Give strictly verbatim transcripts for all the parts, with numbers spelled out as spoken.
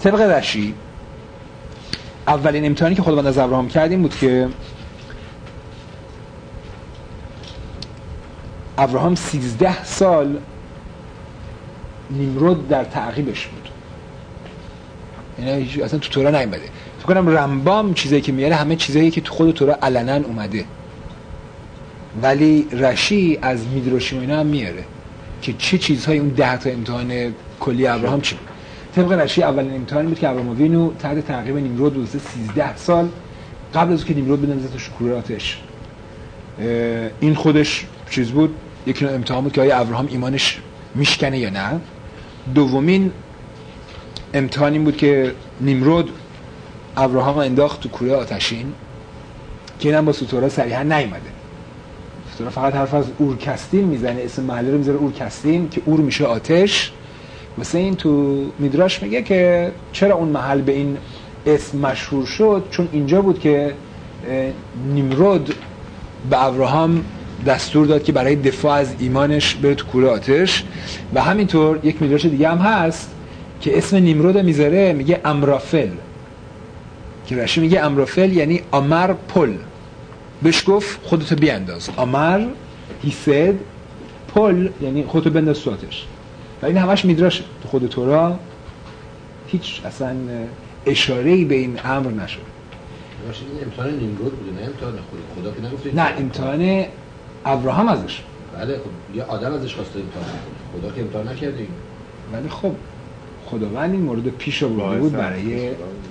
طبق رشی اولین امتحانی که خداوند از ابراهام کرد این بود که ابراهام سیزده سال نیمرود در تعقیبش بود. یعنی اصلا تو تورا نیومده. فکر کنم رمبام چیزایی که میاره همه چیزایی که تو خود تورا علنا اومده، ولی رشی از میدراشی و اینا هم میاره که چه چیزهای اون ده تا امتحان کلی ابراهام چی بود. طبق رشی اولین امتحانی بود که ابراهام وینو تحت تعقیب نیمرود بود سیزده سال قبل از اینکه نیمرود بنویسه تو شکوره آتش. این خودش چیز بود، یک نوع امتحان بود که آیا ابراهام ایمانش میشکنه یا نه. دومین امتحان این بود که نیمرود ابراهام انداخت تو کوره آتشین که اینم با سوتورا صریحا نیومده. سوتورا فقط حرف از اورکستین میزنه، اسم محله رو میذاره اورکستین که اور میشه آتش. مثلا این تو میدراش میگه که چرا اون محل به این اسم مشهور شد، چون اینجا بود که نیمرود به ابراهام دستور داد که برای دفاع از ایمانش بره تو کوره آتش. و همینطور یک میدراش دیگه هم هست که اسم نیمرود میذاره، میگه امرافل، که رشی میگه امرافل یعنی امر پل، بهش گفت خودتو بیانداز. امر he said، پل یعنی خودتو بنداز تو آتش. و این همش میدراشه، تو خود تورا هیچ اصلا اشاره‌ای به این امر نشد. باشه این امتحان نیمرود بوده، نه امتحان خود خدا که نگفته. نه امتحان ابراهام ازش. بله خب یه آدم ازش خواسته امتحان کنه، خدا که امتحان نکرده این. ولی خب خداوند این مورد پیش آورده بود برای،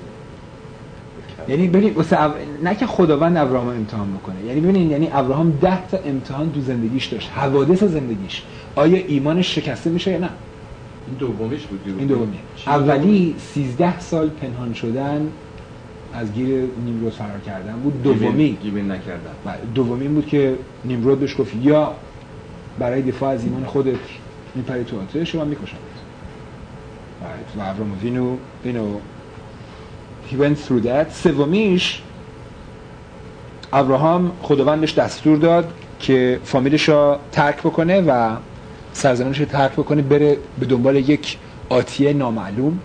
یعنی ببین واسه اب... نه که خداوند ابراهام امتحان بکنه، یعنی ببینید یعنی ابراهام ده تا امتحان تو زندگیش داشت، حوادث زندگیش، آیا ایمانش شکسته میشه یا نه. این دومیش بود. این دومیه. اولی سیزده سال پنهان شدن از گیر نیمرود فرار کردن بود. دومی گیبین نکردن. دومی بود که نیمرود بهش گفت یا برای دفاع از ایمان خودت میپری تو آتش و من میکشمت. و ابراهام وینو اینو he went through that. سومیش ابراهام خداوندش دستور داد که فامیلش را ترک بکنه و سرزمینش رو ترک بکنه، بره به دنبال یک آتیه نامعلوم.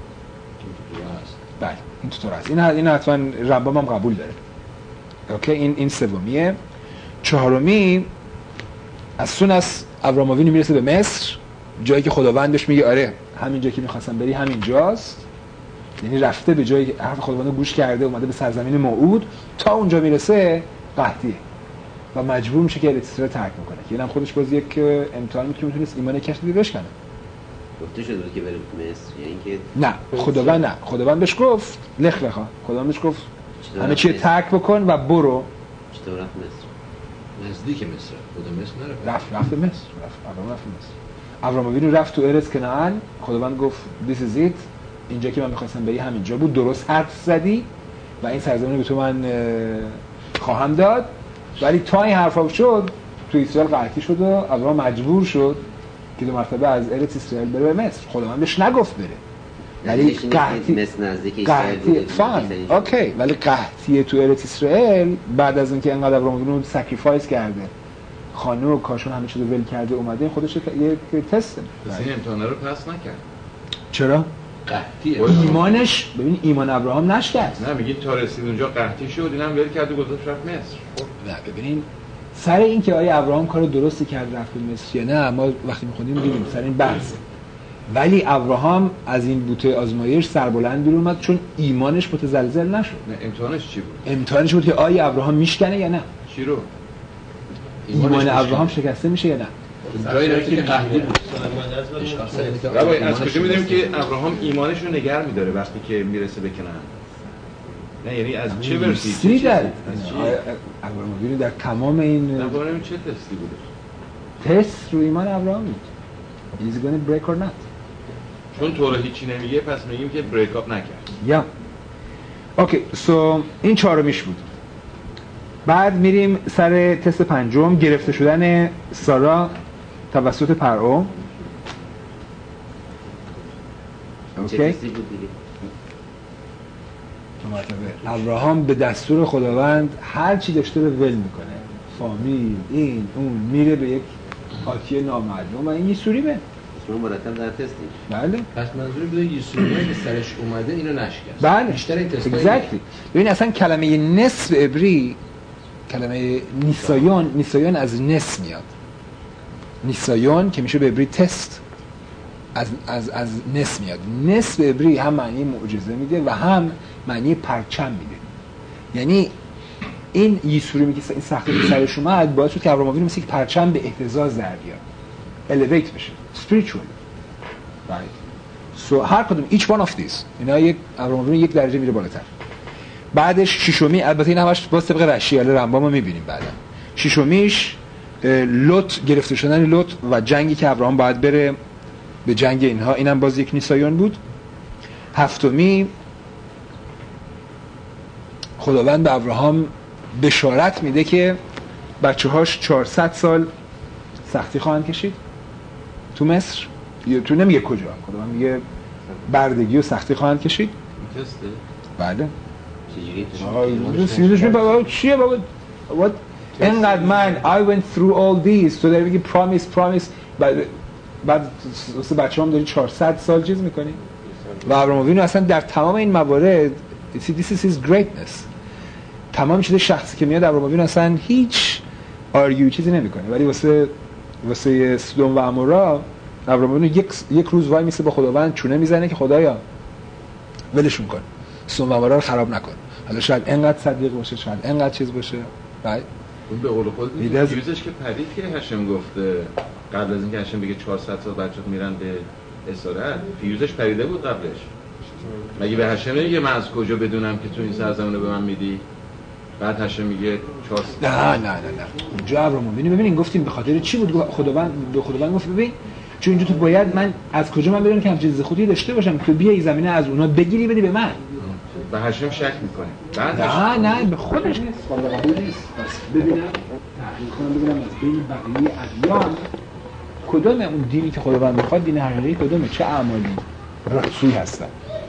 بله این تو تورا هست. این این حتما رمبام هم قبول داره. اوکی این این سومیه. چهارمی از سون از ابراهام وینو میرسه به مصر، جایی که خداوندش میگه آره همین جایی که می‌خواستم بری همین جاست. یعنی رفته به جایی حرف خداوند گوش کرده، اومده به سرزمین موعود، تا اونجا میرسه قحطیه و مجبور میشه که اریتریه رو ترک میکنه. که اینم خودش باز یک امتحانی بود که میتونست ایمان کسی رو بشکنه. گفته شده بود که بره مصر، یعنی اینکه نه خداوند نه خداوند بهش گفت لخ لخا، خداوند بهش گفت همه چی ترک بکن و برو. چطور رفت مصر؟ نزدیک مصر. خدا مصر نرفت. رفت رفت مصر. رفت ابراهام رفت مصر. ابراهام وینو رفت تو ارز کنعان. خداوند گفت this is it، اینجا که من می‌خواستم بری همینجا بود، درست حرف زدی و این سرزمین به تو من خواهم داد. ولی تا این حرفا شد تو اسرائیل قحطی شد و ابراهام مجبور شد که دو مرتبه از ارت اسرائیل بره به مصر. خداوند بهش نگفت بره، ولی قحطی مصر نزدیک اسرائیل بود. فاین اوکی، ولی قحطی تو ارت اسرائیل بعد از اینکه انقدر ابراهام رو سکریفایس کرده، خانه و کاشون همه چیزو ول کرده اومده، خودش یه تست. این امتحان رو پس نکرد. چرا؟ قحطی ایمانش، ببین ایمان ابراهام نشکست. نه میگین تا رسید اونجا قحطی شد، اینم ول کرد و گذاشت رفت مصر. خب نه ببینین سر این که آیا ابراهام کارو درستی کرد رفت به مصر یا نه، ما وقتی می‌خونیم می‌بینیم سر این بحث. ولی ابراهام از این بوته آزمایش سربلند بیرون اومد چون ایمانش متزلزل نشد. نه امتحانش چی بود؟ امتحانش بود که آیا ابراهام میشکنه یا نه. چی رو؟ ایمان ابراهام شکسته میشه یا نه. جایی داره که قحطی بود. ربای از کجا می‌دونیم که ابراهام ایمانش رو نگه می‌داره وقتی که میرسه به کنعان؟ نه یعنی از چه ورسی؟ چه چیزی؟ از چی؟ ابراهام ببینید در تمام این نمی‌دونم چه تستی بوده. تست رو ایمان ابراهام بود. Is it going to break or not؟ چون تو رو هیچی نمیگه پس میگیم که بریک اپ نکرد. یا اوکی سو این چهارمیش بود. بعد میریم سر تست پنجم، گرفته شدن سارا توسط پرعو. اوکی چه تستی بود دیگه؟ ابراهام به دستور خداوند هر چی داشته رو ول میکنه، فامیل این اون، میره به یک آتیه نامعلوم و این میسوریمه. شما مرتب در تستین. بله. پس منظور بوده یسوعی که سرش اومده اینو نشکست. بله. بیشتر این تستای. exactly. ببین اصلا کلمه نس به عبری کلمه نیسایون نیسایون از نس میاد. نیسایون که میشه به عبری تست از از از نس میاد. نس به عبری هم معنی معجزه میده و هم معنی پرچم میده. یعنی این یسوعی میگه این سختی که سرش اومد باعث شد که ابراهیم مثل یک پرچم به اهتزاز در بیاد. الیویت بشه. spiritual. right. so هر کدوم each one of these اینا یک ابراهیم یک درجه میره بالاتر. بعدش ششمی البته این همش با طبق رشیال رمبامو میبینیم بعدا. ششمیش لوط گرفته شدن لوط و جنگی که ابراهیم باید بره به جنگ اینها اینم باز یک نیسایون بود. هفتمی خداوند به ابراهیم بشارت میده که بچه‌هاش چهارصد سال سختی خواهند کشید تو مصر. یا تو نمیگه کجا، خداوند میگه بردگی و سختی خواهند کشید. تسته؟ بله. چجوری؟ سیزش می بابا چیه بابا؟ what انقدر من I went through all these تو داری بگی promise promise بعد بعد واسه بچه‌ام داری چهارصد سال چیز میکنی و ابراهیم اصلا در تمام این موارد this is his greatness. تمام چیز شخصی که میاد ابراهیم اصلا هیچ آرگیو چیزی نمیکنه، ولی واسه واسه سدوم و عمورا ابراهیم یک یک روز وای میسه با خداوند چونه میزنه که خدایا ولشون کن، سدوم و عمورا رو خراب نکن. حالا شاید انقدر صدیق باشه، شاید انقدر چیز باشه. بعد اون به قول خود فیوزش که پرید که هاشم گفته قبل از اینکه هاشم بگه چهارصد سال بچه‌ها میرن به اسارت، فیوزش پریده بود قبلش. مگه به هاشم نمیگه من از کجا بدونم که تو این سرزمین رو به من میدی؟ بعد هاشم میگه چهارصد. نه نه نه نه اونجا ابراهیم ببین ببین گفتیم به خاطر چی بود؟ خداوند به خداوند گفت ببین چون اینجا تو باید من از کجا من بدونم که هم چیز خودی داشته باشم که بیای زمینه از اونا بگیری بدی به من. به هاشم شک میکنه. بعد نه نه به خودش نیست، قابل قبول نیست. بس ببینم تحقیق کنم ببینم از بین بقیه ادیان کدوم اون دینی که خداوند میخواد دین حقیقی کدومه، چه اعمالی رسولی هستن.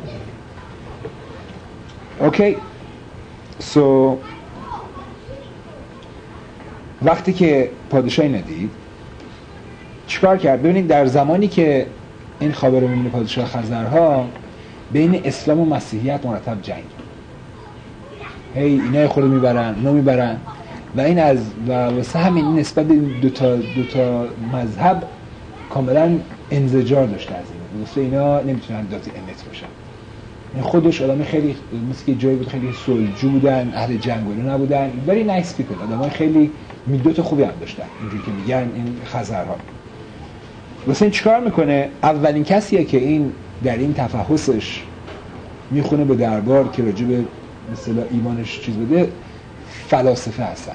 اوکی سو وقتی که پادشاهی ندید چیکار کرد؟ ببینید در زمانی که این خاور میمونه پادشاه خزرها بین اسلام و مسیحیت مرتب جنگ، هی اینا خودو میبرن اونا میبرن و این از و واسه همین این نسبت به دو تا دو تا مذهب کاملا انزجار داشته از این واسه اینا نمیتونن ذات امت باشن. این خودش آدم خیلی مثل که جایی بود خیلی سلجو بودن، اهل جنگ و نبودن، ولی نایس پیپل، آدمای خیلی میدوت خوبی هم داشتن اینجوری که میگن این خزرها. واسه این چیکار میکنه؟ اولین کسیه که این در این تفحصش میخونه به دربار که راجع به مثلا ایمانش چیز بده فلاسفه هستن.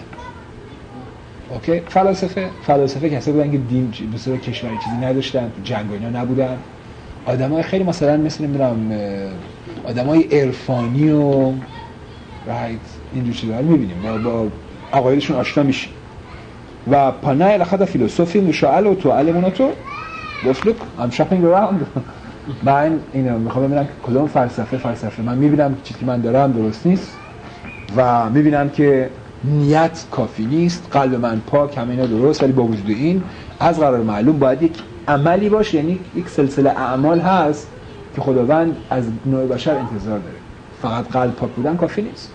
اوکی فلاسفه فلاسفه کسایی بودن که دین مثلا کشوری چیزی نداشتن، جنگ و اینا نبودن، آدمای خیلی مثلا مثل نمیدونم آدمای عرفانی و رایت اینجور چیزا رو میبینیم با با عقایدشون آشنا میشیم. و پانای لخد فیلسوفی مشاعل و تو علموناتو گفت لوک I'm shopping around من اینو میخوام ببینم که کدوم فلسفه فلسفه من میبینم چیزی که من دارم درست نیست و میبینم که نیت کافی نیست، قلب من پاک همه اینا درست، ولی با وجود این از قرار معلوم باید یک عملی باشه، یعنی یک سلسله اعمال هست که خداوند از نوع بشر انتظار داره، فقط قلب پاک بودن کافی نیست.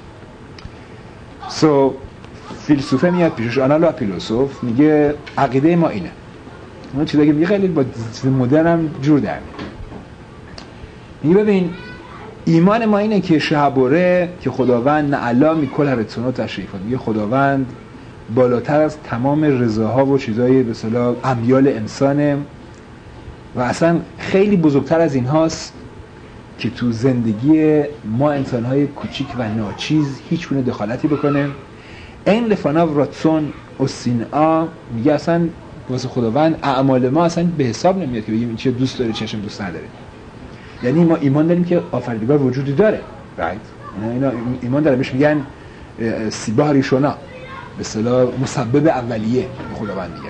سو so, فیلسوفه میاد پیشش، آنالا فیلسوف میگه عقیده ما اینه، اون چیزایی که میگه خیلی با مدرن هم جور در میگه ببین ایمان ما اینه که شهبوره که خداوند نعلا میکل هرتسون و تشریفات، میگه خداوند بالاتر از تمام رضاها و چیزای به اصطلاح امیال انسانه و اصلا خیلی بزرگتر از این هاست که تو زندگی ما انسانهای کوچیک و ناچیز هیچ گونه دخالتی بکنه. این لفاناو راتسون و سینعا میگه اصلا واسه خداوند اعمال ما اصلا به حساب نمیاد که بگیم این چه دوست داره چه دوست نداره. یعنی ما ایمان داریم که آفریدگار وجودی داره، رایت؟ اینا ایمان داره، بهش میگن سیبا ریشونا، به اصطلاح مسبب اولیه به خداوند میگن.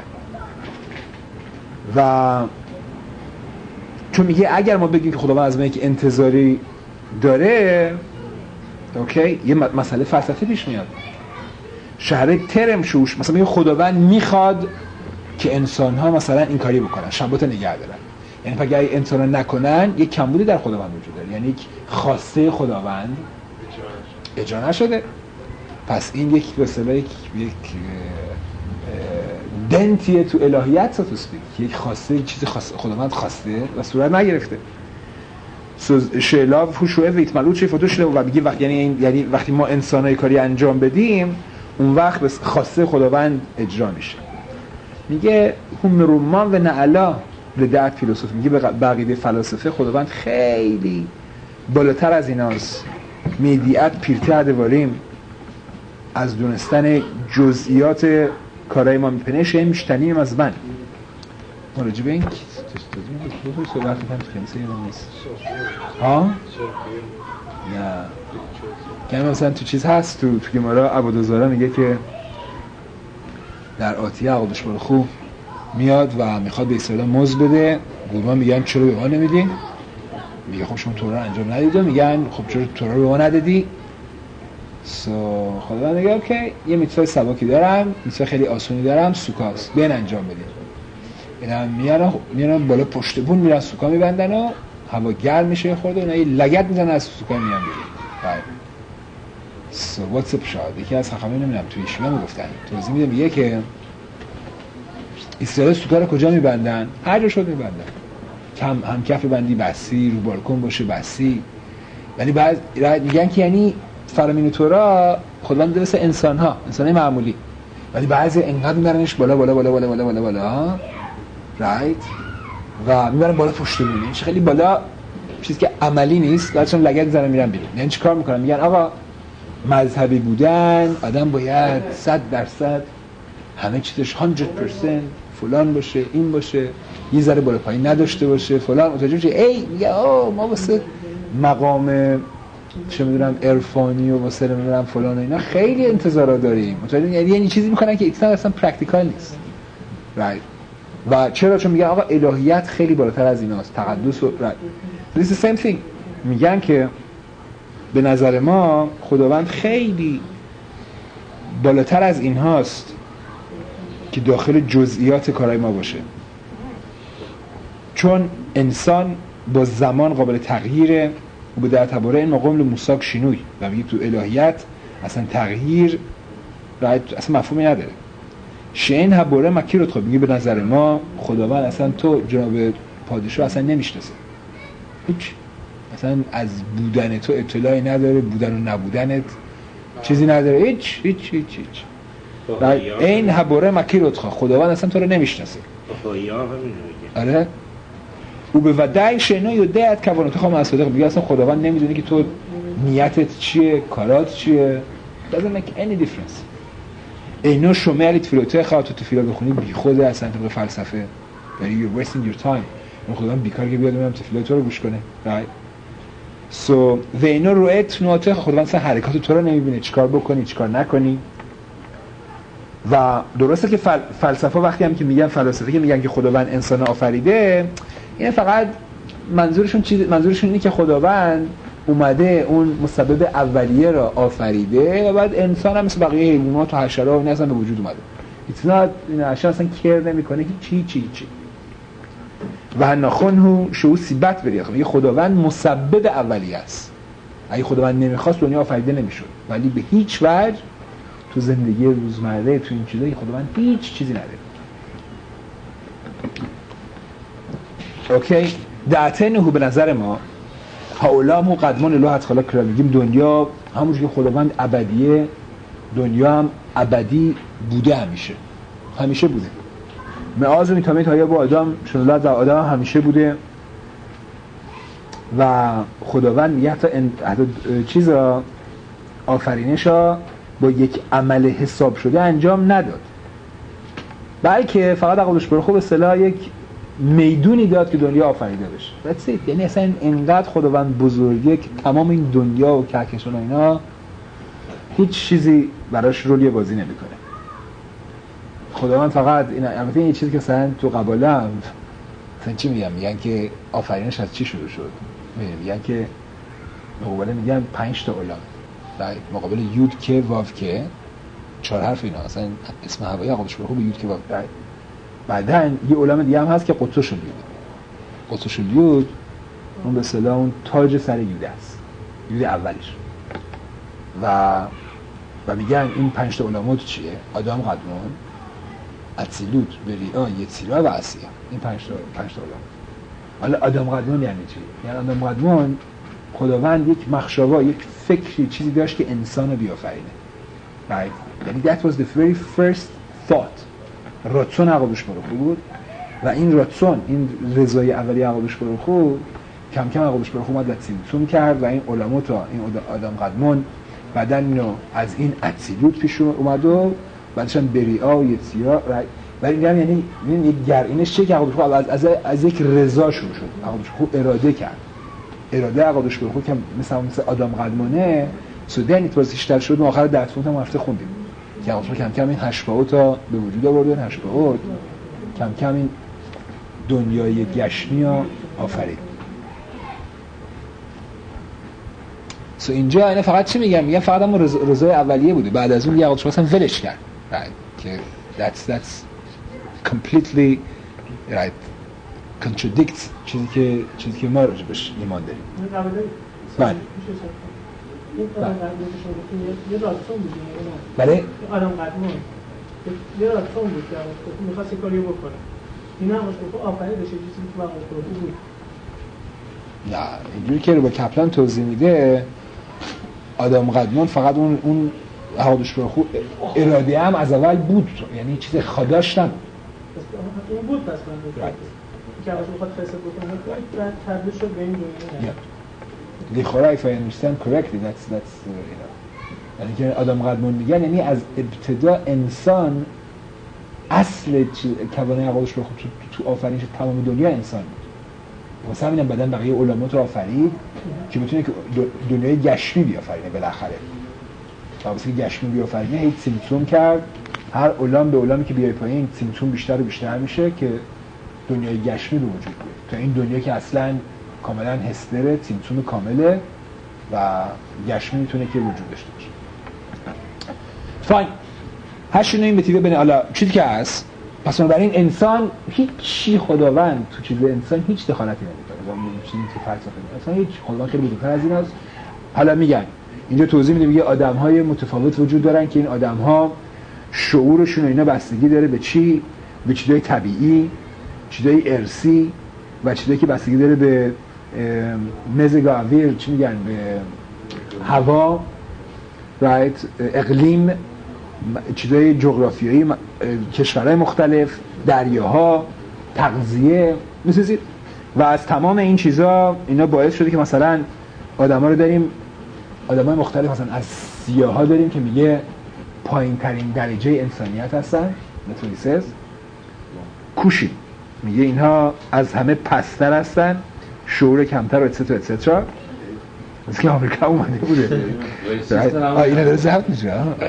و چون میگه اگر ما بگیم که خداوند از ما یک انتظاری داره، اوکی، یه مسئله فلسفی پیش میاد. شهر ترم شوش مثلا میگه خداوند میخواد که انسان ها مثلا این کاری بکنن، شبات نگه دارن. یعنی اگر انسان‌ها نکنن یک کمبودی در خداوند وجود داره، یعنی یک خواسته خداوند اجرا نشده. پس این یک به اصطلاح یک یک دنتیه تو الهیت سو تو اسپیک، یک خواسته، چیزی خواسته خداوند خواسته و صورت نگرفته. شیلا فوشوه ویتملو چه فوتوش و میگه وقت یعنی یعنی وقتی ما انسانای کاری انجام بدیم اون وقت بس خواسته خداوند اجرا میشه. میگه هم رومان و نعلا لدعت فیلسوف، میگه به بقیده فلاسفه خداوند خیلی بالاتر از ایناست. میدیعت پیرتر دوالیم از دونستن جزئیات کارهای ما میپنه شه میشتنیم از من. ما راجع به این تو صحبت میکنم تو کلیسا یادم نیست ها؟ نه که مثلا تو چیز هست تو تو گمارا عبادوزارا میگه که در آتیه عقابش برو خوب میاد و میخواد به اسرائیل مزد بده. گروه میگن چرا به ما نمیدی؟ میگه خب شما تورا رو انجام ندیدی. میگن خب چرا تورا رو به ما ندادی؟ سو خدا میگه اوکی یه میتوای سباکی دارم، میتوای خیلی آسونی دارم، سوکاست بیان انجام بدید. اینا میارن میارن بالا پشت بون میرن سوکا میبندن و هوا گرم میشه خورده اینا یه لگد میزنن از سوکا میان بیرون. بعد سو واتس اپ شاد یکی از خخامه نمیدونم توی ایشونا میگفتن توضیح میده میگه که اسرائیل سوکا رو کجا میبندن؟ هر جا شد میبندن. کم هم کف بندی بسی، رو بالکن باشه بسی. ولی بعد میگن که یعنی فرامین تورا خداوند درست انسان ها انسان های معمولی، ولی بعضی انقدر میبرنش بالا بالا بالا بالا بالا بالا بالا رایت و میبرن بالا پشت بونه خیلی بالا، چیزی که عملی نیست. بعدشون لگد زنن میرن بیرون. یعنی چی کار میکنن؟ میگن آقا مذهبی بودن آدم باید صد درصد همه چیزش صد درصد فلان باشه، این باشه، یه ذره بالا پایین نداشته باشه فلان. متوجه میشه ای میگه آ ما واسه مقام چه میدونم عرفانی و واسه نمیدونم فلان و اینا خیلی انتظارات داریم. متوجه یعنی یعنی چیزی میکنن که اصلا اصلا پرکتیکال نیست. رایت و چرا؟ چون میگن آقا الهیت خیلی بالاتر از ایناست، تقدس و رایت. This is the same thing. میگن که به نظر ما خداوند خیلی بالاتر از این هاست که داخل جزئیات کارهای ما باشه، چون انسان با زمان قابل تغییره و به در تباره این مقام لموساک شینوی و میگه تو الهیت اصلا تغییر اصلا مفهومی نداره. شین هباره مکی رو میگه به نظر ما خداوند اصلا تو جناب پادشاه اصلا نمیشناسه، هیچ اصلا از بودن تو اطلاعی نداره، بودن و نبودنت چیزی نداره، هیچ هیچ هیچ هیچ و این هباره مکی رو خداوند اصلا تو رو نمیشناسه. آره او به ودای شنو یودت کوانت خام اصدق میگه اصلا خداوند نمیدونه که تو نیتت چیه، کارات چیه. doesn't make any difference. اینو شمالی تفیلوته خواهد تو تفیلا بخونی بی خود اصلا طبق فلسفه یعنی you're wasting your time. اون خداوند بیکار که بیاد میام تفیلا تو رو گوش کنه. right so و اینو رویت نوته خداوند اصلا حرکات تو رو نمیبینه، چیکار بکنی چیکار نکنی. و درسته که فل... فلسفه وقتی هم که میگن فلسفه که میگن که خداوند انسان آفریده، این فقط منظورشون چیز منظورشون اینه که خداوند اومده اون مسبب اولیه را آفریده و بعد انسان هم مثل بقیه حیوانات و حشرات و اصلا به وجود اومده. It's not این حشره اصلا کیر نمیکنه که چی چی چی و ناخنه شو سیبت بریخ. میگه خداوند مسبب اولیه است. اگه خداوند نمیخواست دنیا آفریده نمیشد، ولی به هیچ وجه تو زندگی روزمره تو این چیزایی خداوند هیچ چیزی نداره. اوکی دعتنه به نظر ما هاولامو قدمان الله خلا کرا میگیم دنیا همونجوری که خداوند ابدیه، دنیا هم ابدی بوده، همیشه همیشه بوده. معاذ و میتامیت های با آدم چون الله در آدم همیشه بوده و خداوند میگه حتی, حتی چیزا آفرینشا با یک عمل حساب شده انجام نداد، بلکه فقط عقلش برو خوب اصطلاح یک میدونی داد که دنیا آفریده بشه. That's it. یعنی اصلا اینقدر خداوند بزرگه که تمام این دنیا و کهکشان و اینا هیچ چیزی براش رولی بازی نمیکنه. خداوند فقط این البته این چیزی که مثلا تو قباله هم مثلا چی میگن میگن که آفرینش از چی شروع شد، میگن که مقابله میگن پنج تا علام در مقابل یود که واو که چهار حرف اینا اصلا اسم هوایی عقابش برو خوب یود که واو. بعدن یه علم دیگه هم هست که قطوش رو بیده قطش الیود اون به اصطلاح اون تاج سر یوده است، یوده اولش. و و میگن این پنج تا علامات چیه؟ آدم قدمون، اتسیلوت، بریئا، یتیرا و عصیا. این پنج تا پنج تا علامات. حالا آدم قدمون یعنی چی؟ یعنی آدم قدمون خداوند یک مخشوا، یک فکری، چیزی داشت که انسان رو بیافرینه. right? یعنی that was the very first thought. راتسون عقابش برخو بود و این راتسون، این رضای اولی عقابش برخو کم کم عقابش برخو اومد و تیمتون کرد و این علامات ها، این آدم قدمون بعدن اینو از این اتسیلوت پیش اومد و بعدش هم بریئا و یتیرا. و این یعنی این یک گرینش چه که عقابش برخو از, از, از یک رضا شروع شد. عقابش برخو اراده کرد، اراده عقابش برخو که مثلا مثل آدم قدمانه سودن it was اشتر شد. ما آخر درسمون هم هفته خوندیم که عقابش کم کم این هشباوت ها به وجود آوردن. هشباوت کم کم این دنیای گشمی ها آفرید. سو اینجا اینا فقط چی میگم؟ میگم فقط همون رضای اولیه بوده، بعد از اون یه عقابش مثلا ولش کرد. right. که that's that's completely right contradicts چیزی که چیزی که ما راجبش ایمان داریم. بله. این آدم قدمون یه راتسون بود. بله. آدم قدمون یه راتسون بود که می‌خواست این کاریو بکنه. اینا همش گفت آفرینش چیزی که واقعا بود. نه، اینجوری که رو با کپلان توضیح میده آدم قدمون فقط اون اون حوادث برخو اراده هم از اول بود، یعنی چیز خداش نبود. این بود پس من گفتم که اگه بخواد فساد بکنه بعد تبدیل شد به این دنیا. لخوره if I understand correctly that's that's uh, you know. یعنی که آدم قدمون میگن یعنی از ابتدا انسان اصل کوانه عقابش برخو تو, تو آفرینش تمام دنیا انسان بود. واسه همینم بعدن بقیه علامات رو آفرید که بتونه که دنیای گشمی بیافرینه بالاخره. تا واسه گشمی بیافرینه هی سیمتوم کرد، هر علام به علامی که بیای پایین سیمتوم بیشتر و بیشتر میشه که دنیای گشمی به وجود بیاد. تا این دنیا که اصلاً کاملاً هستره، سیمتوم کامله و گشمی میتونه که وجود داشته باشه. فاین. هشت این متیوه بین حالا چیزی که هست. پس بنابراین انسان هیچی خداوند تو چیز انسان هیچ دخالتی نمیکنه. چیزی که فلسفه اصلا هیچ خداوند خیلی بزرگتر از این است. حالا میگن اینجا توضیح میده، میگه آدم‌های متفاوت وجود دارن که این آدم‌ها شعورشون و اینا بستگی داره به چی؟ به چیزای طبیعی، چیزای ارثی و چیزایی که بستگی داره به مزگاویر، چی میگن، به هوا، رایت، اقلیم، چیزای جغرافیایی، کشورهای مختلف، دریاها، تغذیه، مثل و از تمام این چیزا اینا باعث شده که مثلا آدما رو داریم، آدمای مختلف مثلا از سیاها داریم که میگه پایین ترین درجه انسانیت هستن، متولیسز، کوشی میگه اینها از همه پستر هستن، شعور کمتر و اتسترا اتسترا. از که آمریکا اومده بوده آه اینا داره زبط میشه.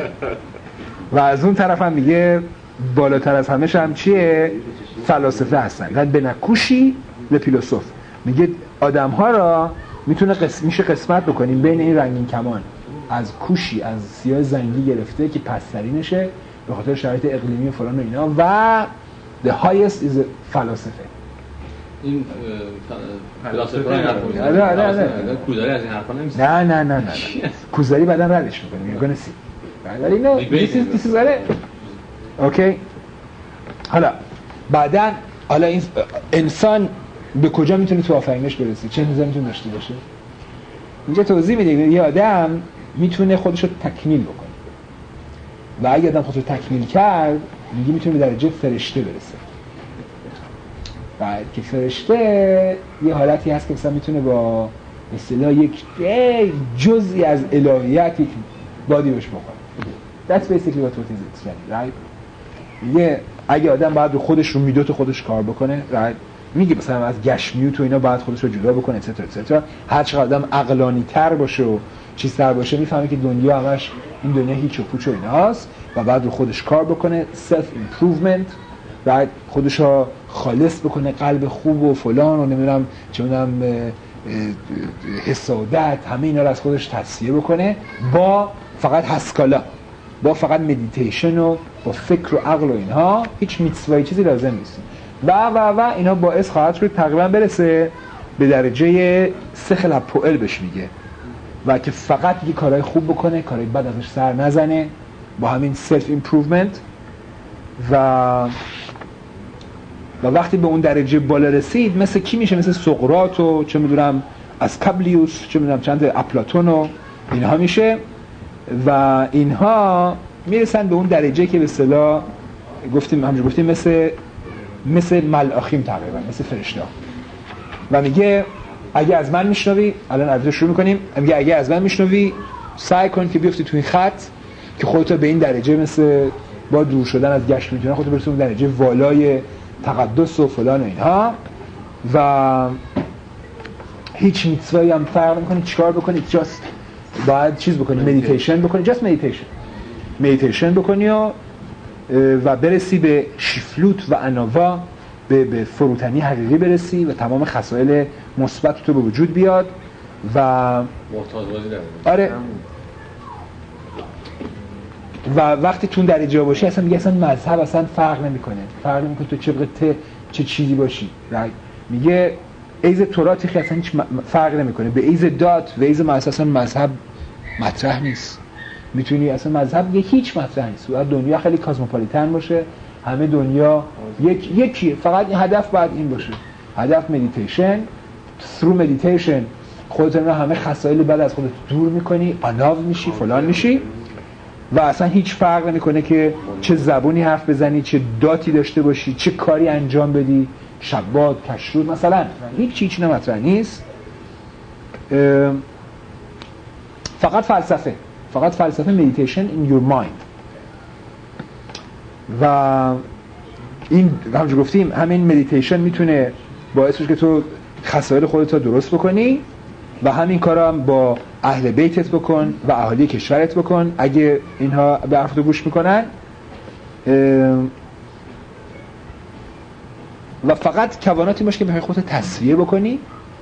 و از اون طرف هم میگه بالاتر از همه هم چیه؟ فلاسفه هستن. و به نکوشی به فیلسوف میگه آدم ها را میتونه قسم میشه قسمت بکنیم بین این رنگین کمان، از کوشی، از سیاه زنگی گرفته که پسترینشه به خاطر شرایط اقلیمی و فلان و اینا، و the highest is فلاسفه. این فلاسفه نه نه نه نه کوداری از این حرفا نمیشه. نه نه نه نه کوزاری بعدن ردش میکنیم. میگن سی ولی اینو دیس ایز دیس زاره. اوکی. حالا بعدن حالا این انسان به کجا میتونه تو آفرینش برسه؟ چه نظام میتونه داشته باشه؟ اینجا توضیح میده یه آدم میتونه خودش رو تکمیل بکنه و اگه آدم خودش رو تکمیل کرد میگه میتونه به درجه فرشته برسه. بعد که فرشته یه حالتی هست که مثلا میتونه با اصطلاح یک جزئی از الهیت یک بادی بهش بکنه. That's basically what it is, right? میگه اگه آدم باید رو خودش رو میدوت خودش کار بکنه، right? میگه مثلا از گشمیو تو اینا باید خودش رو جدا بکنه اتسترا اتسترا. هر چقدر آدم عقلانی تر باشه و چیزتر باشه میفهمه که دنیا همش این دنیا هیچ و پوچ و ایناست و بعد رو خودش کار بکنه، self improvement، بعد خودش رو خالص بکنه، قلب خوب و فلان و نمیدونم چه میدونم حسادت، همه اینا رو از خودش تصفیه بکنه با فقط هسکالا، با فقط مدیتیشن و با فکر و عقل و اینها. هیچ میتسوایی چیزی لازم نیست. و و و اینا باعث خواهد شد تقریبا برسه به درجه سخل پوئل بهش میگه و که فقط یه کارهای خوب بکنه، کارهای بد ازش سر نزنه با همین سلف ایمپروومنت و و وقتی به اون درجه بالا رسید مثل کی میشه؟ مثل سقراط و چه میدونم اسکابلیوس، چه میدونم چند افلاطون و اینها میشه و اینها میرسن به اون درجه که به اصطلاح گفتیم همونجوری گفتیم مثل مثل ملاخیم تقریبا، مثل فرشته و میگه اگه از من میشنوی، الان البته شروع میکنیم، میگه اگه از من میشنوی سعی کن که بیفتی تو این خط که خودت به این درجه مثل با دور شدن از گشت میتونه خودت برسونی به درجه والای تقدس و فلان و اینها و هیچ میتوایی هم فرق نمیکنی چیکار بکنی، جاست باید چیز بکنی، مدیتیشن بکنی، جاست مدیتیشن مدیتیشن بکنی و و برسی به شیفلوت و اناوا، به به فروتنی حقیقی برسی و تمام خصایل مثبت تو به وجود بیاد و محتاج بازی داره. آره و وقتی تو درجه باشی اصلا میگه اصلا مذهب اصلا فرق نمیکنه، فرق نمیکنه تو چه ته چه چیزی باشی. میگه ایز توراتی که اصلا هیچ فرق نمیکنه، به ایز دات و ایز مذهب اصلا مذهب مطرح نیست. میتونی اصلا مذهب یه هیچ مطرح نیست. باید دنیا خیلی کاسموپولیتن باشه، همه دنیا یک یکیه، فقط این هدف باید این باشه، هدف مدیتیشن. through meditation خودت رو همه خصایل بعد از خودت دور میکنی، آناو میشی، فلان میشی و اصلا هیچ فرق نمیکنه که چه زبونی حرف بزنی، چه داتی داشته باشی، چه کاری انجام بدی، شبات، کشرود مثلا، هیچ چیزی مطرح نیست. فقط فلسفه، فقط فلسفه meditation in your mind. و این همونجور گفتیم همین مدیتیشن میتونه باعث بشه که تو خصایل خودت رو درست بکنی و همین کارا هم با اهل بیتت بکن و اهالی کشورت بکن اگه اینها به حرف تو گوش میکنن و فقط کواناتی باشه که میخوای خودت تصفیه بکنی،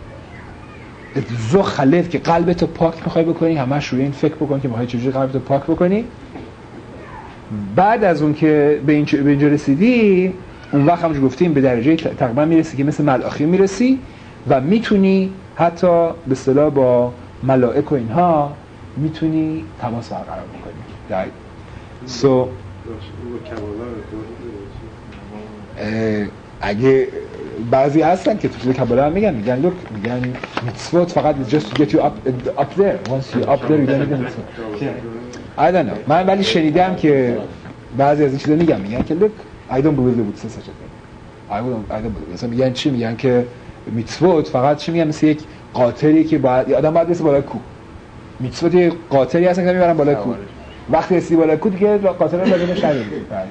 زو خلف که قلبتو پاک میخوای بکنی، همش روی این فکر بکن که میخوای چجوری قلبتو پاک بکنی. بعد از اون که به این به اینجا رسیدی، اون وقت همونجور گفتیم به درجه تقریبا میرسی که مثل ملاخی میرسی و میتونی حتی به اصطلاح با ملائک و اینها میتونی تماس برقرار بکنی. right so اگه بعضی هستن که تو کباله هم میگن میگن لوک میگن میتسوت فقط just to get you up up there once you up there you don't need mitzvot. I don't know. من ولی شنیدم که بعضی از این چیزا میگن میگن که look I don't believe they would say such a thing. I wouldn't I don't believe. مثلا میگن چی میگن که میتسوت فقط چی میگن مثل یک قاطری که باید آدم باید بس بالای کو. میتسوت یک قاطری هستن که میبرن بالای کو. وقتی رسی بالای کو دیگه قاطر رو لازم نشه.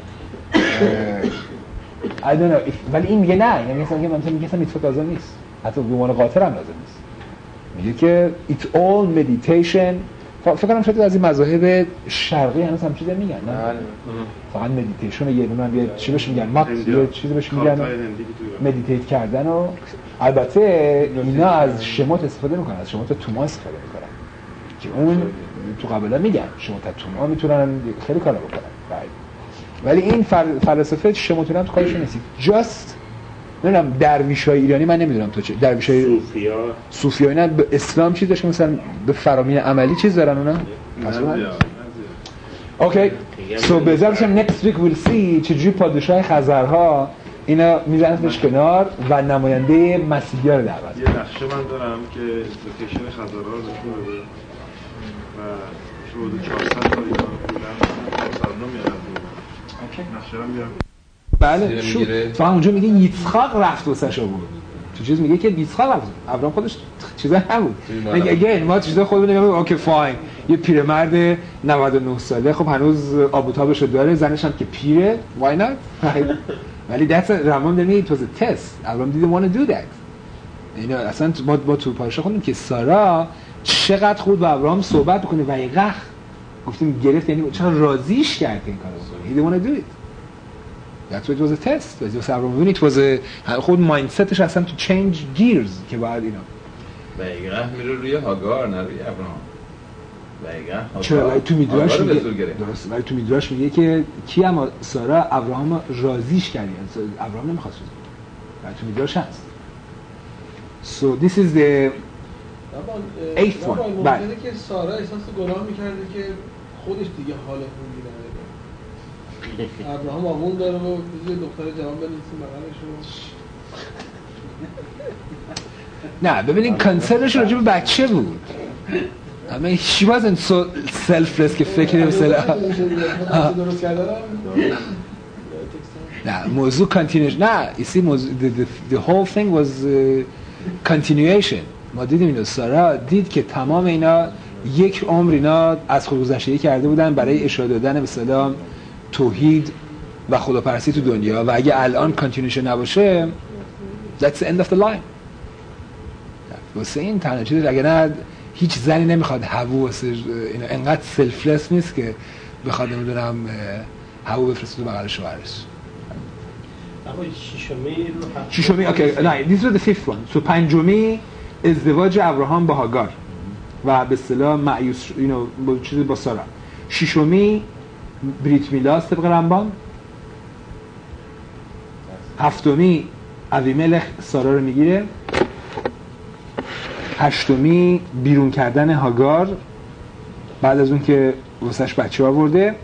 I don't know if ولی این میگه نه، یعنی مثلا میگه من میگه مثلا میتسوت لازم نیست، حتی به عنوان قاطر هم لازم نیست. میگه که it's all meditation. فکر کنم شاید از این مذاهب شرقی هنوز هم چیزی میگن نه فقط مدیتیشن یه دونه هم یه چی بهش میگن مات یه چیزی بهش میگن مدیتیت کردن و البته اینا از شمات استفاده میکنن، از شمات توما استفاده میکنن که اون تو قبلا میگن شمات توما میتونن خیلی کارا بکنن، ولی این فلسفه شماتون هم تو کارشون نیست. جاست نمیدونم درویشای ایرانی، من نمیدونم تو چه درویشای صوفیا صوفیا اینا به اسلام چیز داشت مثلا به فرامین عملی چیز دارن اونا مثلا. اوکی سو بذارشم next week we'll see چجوری پادشاه خزرها اینا میزننش کنار و نماینده مسیحی‌ها رو دعوت. یه نقشه من دارم که لوکیشن خزرها رو نشون بده و حدود چهارصد تا اینا بودن سالنا میاد. اوکی نقشه رو میارم. بله شو فقط اونجا میگه ییتسخاق رفت واسش بود، تو چیز میگه که ییتسخاق رفت، ابراهیم خودش چیزا نبود. میگه اگه ما چیزا خودمون نمیگیم اوکی فاین، یه پیرمرد نود و نه ساله خب هنوز آب و تابش داره، زنش هم که پیره why not ولی that's رمان میگه it was a test. ابراهیم didn't want to do that. اینا اصلا ما با تو پارشا خوندیم که سارا چقدر خود با ابراهیم صحبت بکنه و ایقخ گفتیم گرفت، یعنی چقدر راضیش کرد این کارو بکنه. he didn't want to do it. That's what it was a test. It was Abraham. It was a خود مایندستش اصلا تو change gears که باید اینا. دقیقاً میره روی هاگار نه روی ابراهام. دقیقاً. چرا تو میدراش میگه درست، ولی تو میدراش میگه که کی اما سارا ابراهام راضیش کرد. ابراهام نمیخواست. تو میدراش هست. So this is the eighth one. بله. ممکنه که سارا احساس گناه میکرده که خودش دیگه حال خوبی نداره. ابراهام آمون داره و یه دختر جوان بنویسیم بغلش رو. نه ببینید کانسرنش راجع به بچه بود. I mean she wasn't so selfless که فکر مثلا نه موضوع continuation نه you see موضوع the, the, the whole thing was uh, continuation. ما دیدیم اینو سارا دید که تمام اینا یک عمر اینا از خودگذشتگی کرده بودن برای اشاره دادن به اصطلاح توحید و خداپرستی تو دنیا و اگه الان continuation نباشه that's the end of the line. واسه این تنها چیزی اگه نه هیچ زنی نمیخواد هوو واسه اینا انقدر سلفلس نیست که بخواد نمیدونم هوو بفرسته تو بغل شوهرش. اما ششمی رو ششمی اوکی نه this was the fifth one. so پنجمی ازدواج ابراهام با هاگار و به اصطلاح معیوس you know با چیزی با سارا. ششمی بریت میلاس طبق رمبان. هفتمی ابیملخ سارا رو میگیره. هشتمی بیرون کردن هاگار بعد از اون که واسش بچه آورده.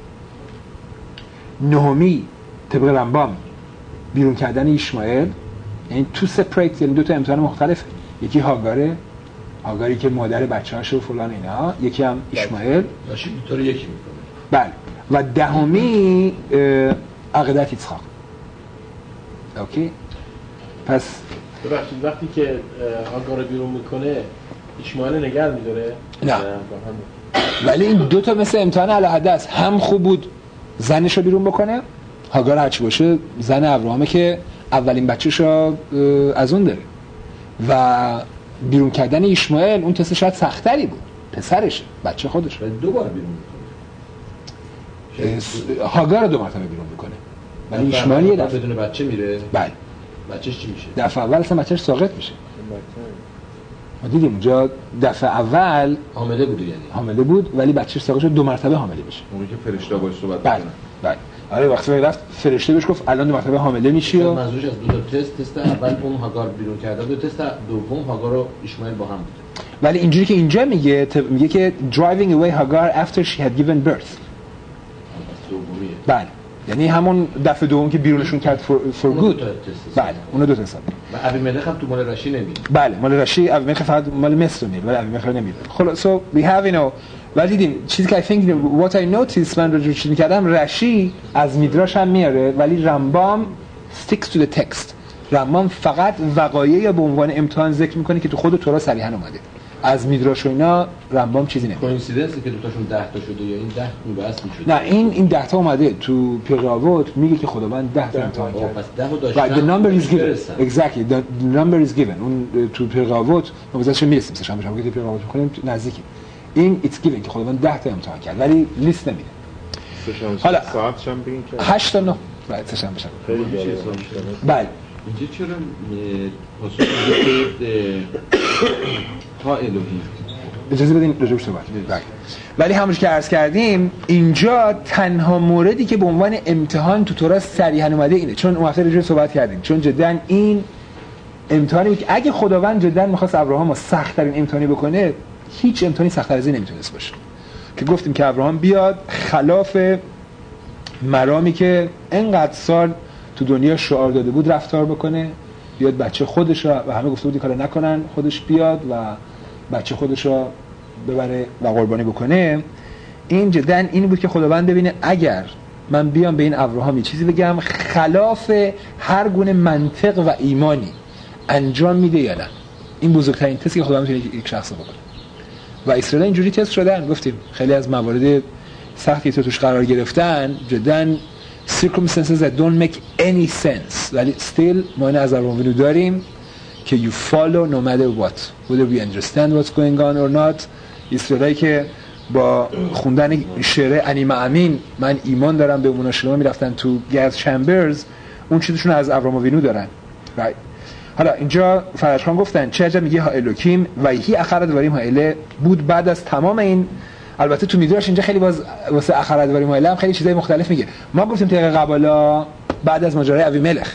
نهمی طبق رمبام بیرون کردن ایشمائیل، یعنی تو سپریت، یعنی دو تا امتحان مختلف، یکی هاگاره، هاگاری که مادر بچه‌هاش و فلان اینا، یکی هم ایشمائیل. داشتی دو تا رو یکی میکنه. بله. و دهمی عقیدت ایسحاق. اوکی. پس ببخشید وقتی که هاگار بیرون میکنه ایشمائیل نگه میداره؟ نه. ولی این دو تا مثل امتحان علیحده است، هم خوب بود زنش رو بیرون بکنه، هاگار هرچی باشه زن ابراهامه که اولین بچه‌ش رو از اون داره، و بیرون کردن ایشمائیل اون تست شاید سخت‌تری بود، پسرشه، بچه خودش. ولی دو بار بیرون میکنه. هاگار رو دو مرتبه بیرون میکنه. ولی ایشمائیل یه دفعه بدون بچه میره. بله. بچه‌ش چی میشه؟ دفعه اول اصلا بچه‌ش ساقط میشه. ما دیدیم اونجا دفعه اول حامله بود، یعنی حامله بود ولی بچه‌ش ساقط شد دو مرتبه حامله بشه. اونی که فرشته باهاش صحبت بله بله. آره وقتی رفت فرشته بهش گفت الان دو مرتبه حامله میشی و منظورش از دو تا تست، تست اول اون هاگار بیرون کرده، دو تست دوم هاگار و ایشمائیل با هم بوده. ولی اینجوری که اینجا میگه میگه که driving away Hagar after she had given birth. دومیه. بله. یعنی همون دفعه دوم که بیرونشون کرد for, for good. بله اون دو تا حساب. و ابیملخ هم تو مال رشی نمیره. بله مال رشی ابیملخ فقط مال مصر میره ولی ابیملخ نمیره. خلاص so we have you know ولی دیدیم چیزی که I think what I noticed من رو چیز می‌کردم رشی از میدراش هم میاره ولی رمبام sticks to the text. رمبام فقط وقایع به عنوان امتحان ذکر میکنه که تو خود تورا صریحا اومده. از میدراش و اینا رمبام چیزی نمیگه. کوینسیدنسی که دو تاشون ده تا شده یا این ده میباس میشد. نه این این ده تا اومده تو پیراوت میگه که خداوند ده تا امتحان کرد. پس ده رو داشتن. Right, the number is given. Exactly. The number is given. اون تو پیراوت ما بذارش میرسیم سه شنبه شنبه که پیراوت میکنیم نزدیکی. این it's given که خداوند ده تا امتحان کرد ولی لیست نمیده. حالا ساعتش هم بگین که هشت تا نه بعد سه شنبه شنبه. خیلی جالب. بله. اینجا چرا پاسخ میده تا الهی؟ اجازه بدین راجع بهش صحبت کنیم. ولی همونش که عرض کردیم اینجا تنها موردی که به عنوان امتحان تو تورا صریحا اومده اینه، چون اون هفته راجع صحبت کردیم، چون جدا این امتحانی بود که اگه خداوند جدا می‌خواست ابراهام رو سخت‌ترین امتحانی بکنه هیچ امتحانی سخت‌تر از این نمیتونست باشه، که گفتیم که ابراهام بیاد خلاف مرامی که انقدر سال تو دنیا شعار داده بود رفتار بکنه، بیاد بچه خودش رو و همه گفته بود کارو نکنن خودش بیاد و بچه خودش رو ببره و قربانی بکنه. این جدا این بود که خداوند ببینه اگر من بیام به این ابراهام یه چیزی بگم خلاف هر گونه منطق و ایمانی انجام میده یا نه. این بزرگترین تستی که خداوند میتونه یک شخص بکنه و اسرائیل اینجوری تست شدن. گفتیم خیلی از موارد سختی که توش قرار گرفتن جدا circumstances that don't make any sense ولی still ما این از ابراهام داریم که you follow no matter what whether we understand what's going on or not. اسرائیلی که با خوندن شعر انیمه امین من ایمان دارم به امونا شما میرفتن تو گاز چمبرز اون چیزشون از ابراهام وینو دارن. right. حالا اینجا فرج خان گفتن چه عجب میگه ها الوکیم و هی اخر دواریم ها اله بود بعد از تمام این. البته تو میدراش اینجا خیلی باز واسه اخر دواریم ها اله هم خیلی چیزای مختلف میگه. ما گفتیم طریق قبالا بعد از ماجرای ابیملخ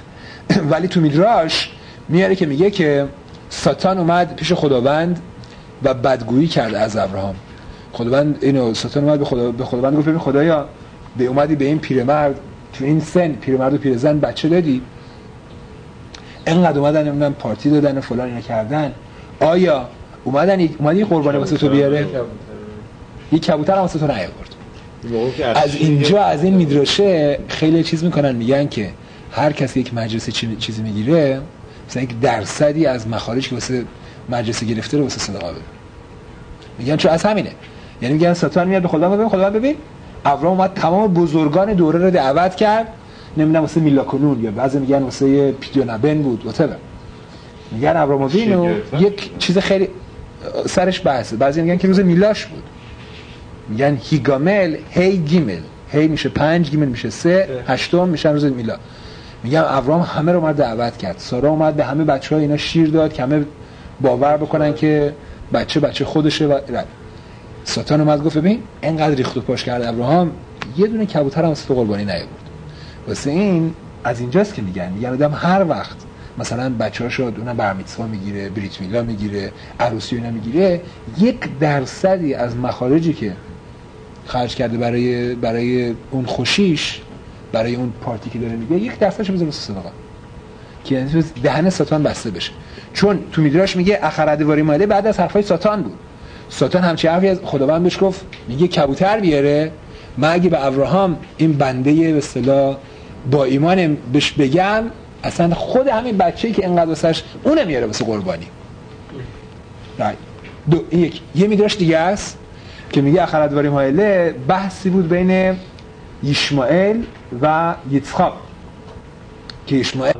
ولی تو میدراش میاره که میگه که ساتان اومد پیش خداوند و بدگویی کرد از ابراهام. خداوند اینو ساتان اومد به خدا به خداوند گفت ببین خدایا به اومدی به این پیرمرد تو این سن پیرمرد و پیرزن بچه دادی، اینقدر اومدن نمیدونم پارتی دادن و فلان اینا کردن، آیا اومدن اومدی قربانی واسه تو بیاره؟ یک کبوتر هم واسه تو نیاورد. از اینجا از این میدرشه خیلی چیز میکنن، میگن که هر کسی یک مجلس چیزی میگیره مثلا یک درصدی از مخارج که واسه مجلس گرفته رو واسه صدقه بده. میگن چون از همینه، یعنی میگن ساتان میاد به خداوند ببین خداوند ببین ابراهیم اومد تمام بزرگان دوره رو دعوت کرد، نمیدونم واسه میلاکنون یا بعضی میگن واسه پیدیونبن بود واتر. میگن ابراهیم وینو یک چیز خیلی سرش بحثه، بعضی میگن که روز میلاش بود، میگن هیگامل هی گیمل، هی میشه پنج گیمل میشه سه، هشتم میشه روز میلا. میگم ابراهیم همه رو اومد دعوت کرد، سارا اومد به همه بچه‌ها اینا شیر داد که همه باور بکنن که بچه بچه خودشه و رد. ساتان اومد گفت ببین اینقدر ریخت و پاش کرد ابراهیم یه دونه کبوتر هم واسه قربانی نیاورد. واسه این از اینجاست که میگن میگن آدم هر وقت مثلا بچه‌هاشو اون بر میتزوا میگیره، بریت میلا میگیره، عروسی اینا میگیره، یک درصدی از مخارجی که خرج کرده برای برای اون خوشیش، برای اون پارتی که داره میگه، یک درصدش بذاره واسه صدقه که یعنی دهن ساتان بسته بشه. چون تو میدراش میگه اخردواری ماله بعد از حرفای ساتان بود. ساتان همچین حرفی از خداوند بهش گفت، میگه کبوتر بیاره، من اگه به ابراهام این بنده به اصطلاح با ایمان بهش بگم اصلا خود همین بچه‌ای که انقدر واسش اون میاره واسه قربانی. رایت. دو یک یه میدراش دیگه است که میگه اخردواری ماله بحثی بود بین یشمعیل و یצחק که یشمعیل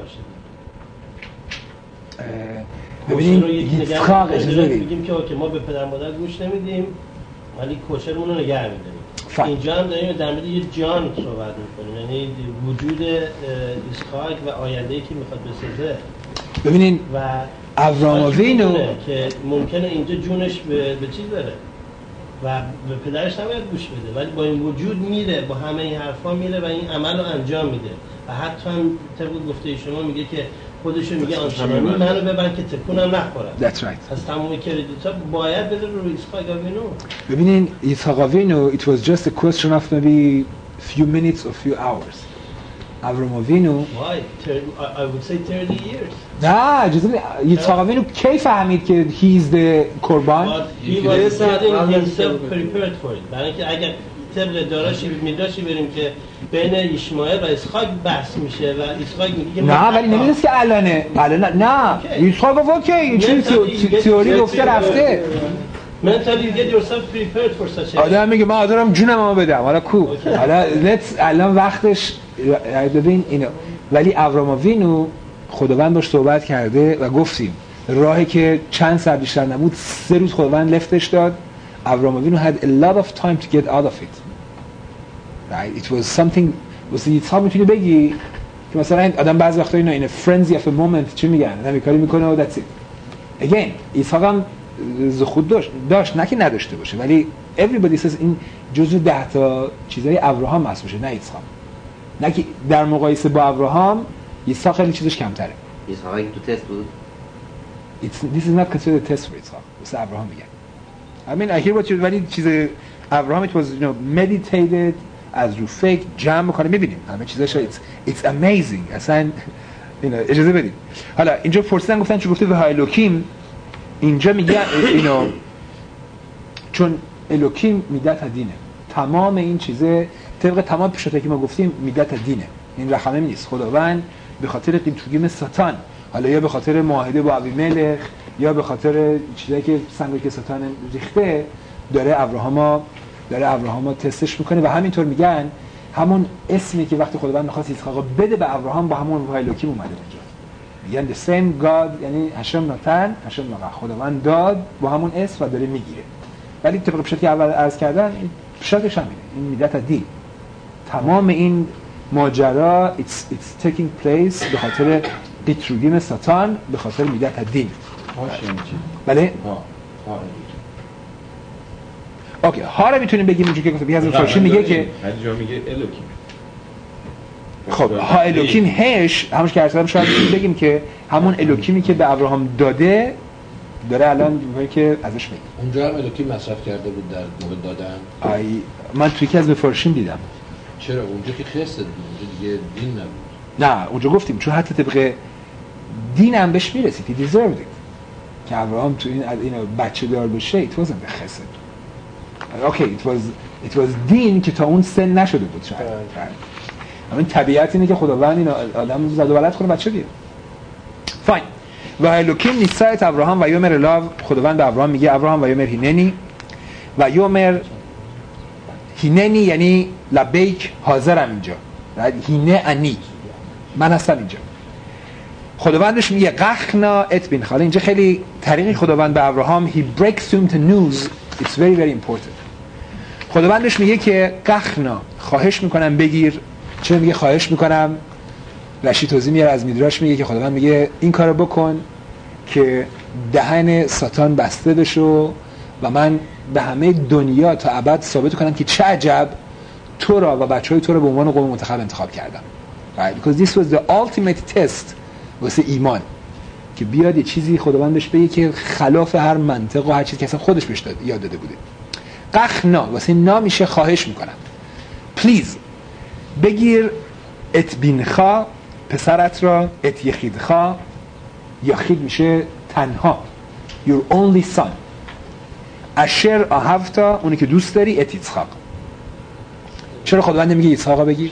ببینیم یצחק اجازه میگیم که اوکی ما به پدر مادر گوش نمیدیم ولی کوشرمون رو نگه می‌داریم. اینجا هم داریم در مورد یه جان صحبت می‌کنیم، یعنی وجود یצחק و آینده‌ای که می‌خواد بسازه. ببینین و ابراهام وینو که ممکنه اینجا جونش به به چیز بره و به پدرش نباید گوش بده، ولی با این وجود میره، با همه این حرفا میره و این عمل رو انجام میده و حتی هم طبق گفته شما میگه که خودشو میگه آنچنانی منو ببند که تکونم نخورم. That's right. از تمام کردیت‌ها باید بده رو یצחק وینو. ببینین یצחק وینو it was just a question of maybe few minutes or few hours. ابراهام وینو why I would say thirty years. نه اجازه یצחק وینو کی فهمید که he is the قربان؟ he was getting himself prepared for it. برای اینکه اگر طبق داراشی میداشی بریم که بین یشمعیل و یצחק بحث میشه و یצחק میگه نه ولی نمیدونست که الانه الان نه یצחק گفت اوکی چیزی تئوری گفته رفته. mentally get yourself prepared for such a آدم میگه من آدم جونمو بدم حالا کو حالا let's الان وقتش ببین اینو. ولی ابراهام وینو خداوند باش صحبت کرده و گفتیم راهی که چند ساعت بیشتر نبود سه روز خداوند لفتش داد. ابراهام وینو had a lot of time to get out of it. Right? It was something واسه یצחק میتونی بگی که مثلا آدم بعضی وقتا اینا این frenzy of a moment چی میگن آدم کاری میکنه و that's it. Again یצחק هم خود داشت داشت نه که نداشته باشه ولی everybody says این جزو ده تا چیزای ابراهام محسوب میشه نه یצחק. نه که در مقایسه با ابراهام یצחק خیلی چیزش کمتره. یצחק تو تست بود. It's this is not considered a test for یצחק. واسه ابراهام میگن. I mean I hear what you ولی چیز ابراهام it was you know meditated از رو فکر جمع میکنه میبینیم همه چیزاش it's it's amazing اصلا اینا اجازه بدید. حالا اینجا پرسیدن گفتن چون گفته وهای الوکیم اینجا میگه اینو چون الوکیم میدت دینه تمام این چیزه طبق تمام پیشاتی که ما گفتیم میدت دینه این رقمه نیست. خداوند به خاطر قیمتوگیم ساتان حالا یا به خاطر معاهده با ابیملخ یا به خاطر چیزایی که سنگی که ساتان ریخته داره ابراهام داره ابراهام تستش میکنه و همینطور میگن همون اسمی که وقتی خداوند می‌خواست یצחק بده به ابراهام با همون وهای الوکیم اومده اونجا. میگن the same God یعنی هشم ناتن هشم ناقه خداوند داد با همون اسم و داره میگیره. ولی طبق پیشاتی اول عرض کردن پیشاتش همینه این میدت دین تمام این ماجرا it's, it's taking place به خاطر قیتروگیم ساتان به خاطر میدت دین. بله اوکی ها رو میتونیم بگیم اینجوری که گفتم بیازم فارسی میگه که هر جا میگه الوکیم خب ها الوکیم هش همونش که ارسلم شاید بگیم که همون الوکیمی که به ابراهام داده داره الان میگه که ازش بگیم. اونجا هم الوکیم مصرف کرده بود در موقع دادن. آی من توی که از مفارشین دیدم. چرا اونجا که خست بود، اونجا دیگه دین نبود. نه اونجا گفتیم چون حتی طبق دین هم بهش میرسید. He deserved it. که ابراهام تو این اینو بچه دار بشه it wasn't the خست. اوکی it was it was دین که تا اون سن نشده بود شاید. همین طبیعت اینه که خداوند این آدم زد و ولد کنه بچه بیاره. فاین. و الوکیم نیسایت ابراهام و یومر الاو خداوند به ابراهام میگه ابراهام و یومر هیننی و یومر هیننی یعنی لبیک حاضرم اینجا. هینه انی من هستم اینجا. خداوندش میگه قخنا ات بین خاله. اینجا خیلی طریقی خداوند به ابراهام he breaks him to news it's very very important. خداوندش میگه که قخنا خواهش میکنم بگیر. چه میگه خواهش میکنم؟ رشید توضیح میاره از میدراش میگه که خداوند میگه این کارو بکن که دهن ساتان بسته بشه و من به همه دنیا تا ابد ثابت کنم که چه عجب تو را و بچهای تو را به عنوان قوم منتخب انتخاب کردم. right because this was the ultimate test واسه ایمان که بیاد یه چیزی خداوند بهش بگه که خلاف هر منطق و هر چیزی که اصلا خودش بهش داد یاد داده بوده. قخنا واسه نا میشه خواهش میکنم. پلیز بگیر ات بینخا پسرت را ات یخیدخا یخید میشه تنها your only son اشر آهفتا اونی که دوست داری ات ایسحاق. چرا خداوند نمیگه ایسحاق بگیر؟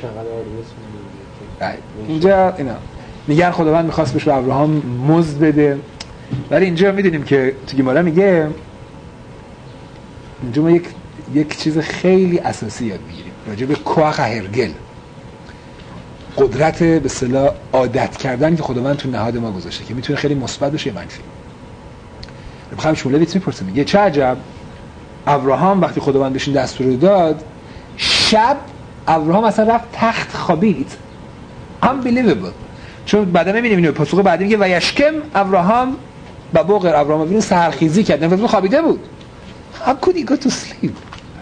اینجا اینا میگن خداوند میخواست بهش به ابراهام مزد بده ولی اینجا میدونیم که تو گمارا میگه اینجا ما یک یک چیز خیلی اساسی یاد میگیریم راجع به کوخ هرگل قدرت به اصطلاح عادت کردن که خداوند تو نهاد ما گذاشته که میتونه خیلی مثبت باشه یا منفی. میخوام شمولویت میپرسه میگه چه عجب ابراهام وقتی خداوند بهش دستور داد شب ابراهام اصلا رفت تخت خوابید. unbelievable. چون بعدا میبینیم اینو پاسخ بعدی میگه و یشکم ابراهام با بوقر ابراهام ببین سحرخیزی کرد نفس خوابیده بود. how could he go to sleep؟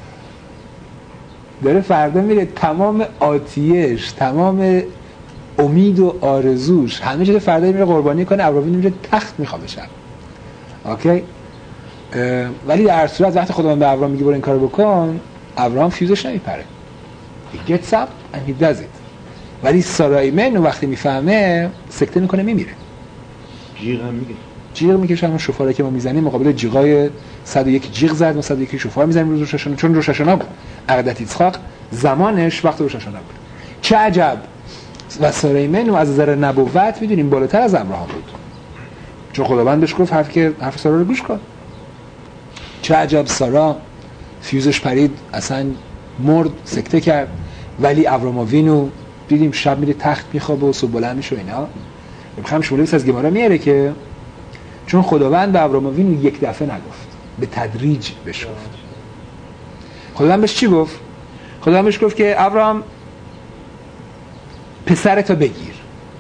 داره فردا میره تمام آتیش تمام امید و آرزوش همه چیز فردا میره قربانی کنه ابراهیم میره تخت میخوابه شب. اوکی ولی در هر صورت وقتی خداوند به ابراهیم میگه برو این کارو بکن ابراهیم فیوزش نمیپره. he gets up and he does it. ولی سارای من وقتی میفهمه سکته میکنه میمیره. جیغ هم میگه جیغ میکشه همون شفاره که ما میزنیم مقابل جیغای صد و یک جیغ زد ما صد و یک شفار میزنیم روز روش هاشانا چون روش هاشانا بود. عقدت ایسحاق زمانش وقت روش هاشانا بود. چه عجب و سارای من از نظر نبوت میدونیم بالاتر از ابراهام بود چون خداوند بهش گفت حرف که حرف سارا رو گوش کن. چه عجب سارا فیوزش پرید اصلا مرد سکته کرد ولی ابراهاموینو دیدیم شب میره تخت میخوابه و صبح بلند میشه اینا. میخوام شمولویس از گمارا میاره که چون خداوند به ابراهاموینو یک دفعه نگفت به تدریج بهش گفت. خداوند بهش چی گفت؟ خداوند بهش گفت که ابراهام پسرتو بگیر.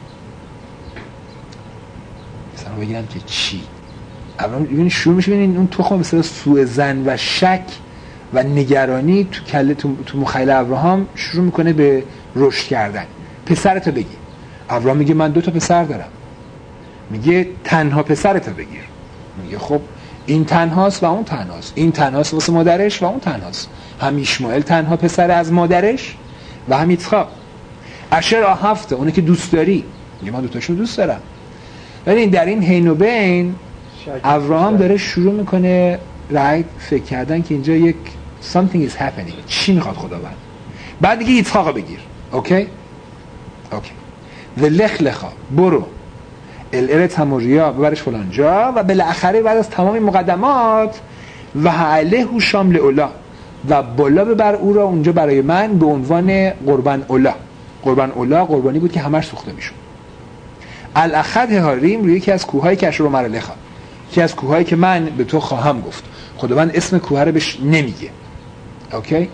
مثلا بگیرم که چی؟ ابراهام ببینید شروع میشه ببینید اون تخم مثلا سوء ظن و شک و نگرانی تو کله تو, تو مخیل ابراهام شروع میکنه به رشد کردن. پسرتو بگیر. ابراهام میگه من دو تا پسر دارم. میگه تنها پسرتو بگیر. میگه خب این تنهاست و اون تنهاست. این تنهاست واسه مادرش و اون تنهاست. هم ایشمائیل تنها پسر از مادرش و هم ایسحاق. اشر آهفته اونه که دوست داری. میگه من دو تاشو دوست دارم. ولی در این حین و بین ابراهام داره شروع میکنه رایت فکر کردن که اینجا یک something is happening. چی میخواد خداوند؟ بعد دیگه ایسحاقو بگیر. اوکی؟ اوکی. ولخ لخا برو الارت هموریا ببرش فلان جا و بالاخره بعد از تمام مقدمات و علیه شام لاولا و بالا ببر او را اونجا برای من به عنوان قربان اولا. قربان اولا قربانی بود که همش سوخته میشد. الاخد هاریم روی یکی از کوههای که اشرو مرلخا یکی از کوههایی که من به تو خواهم گفت. خداوند اسم کوه رو بهش نمیگه. اوکی؟ یکی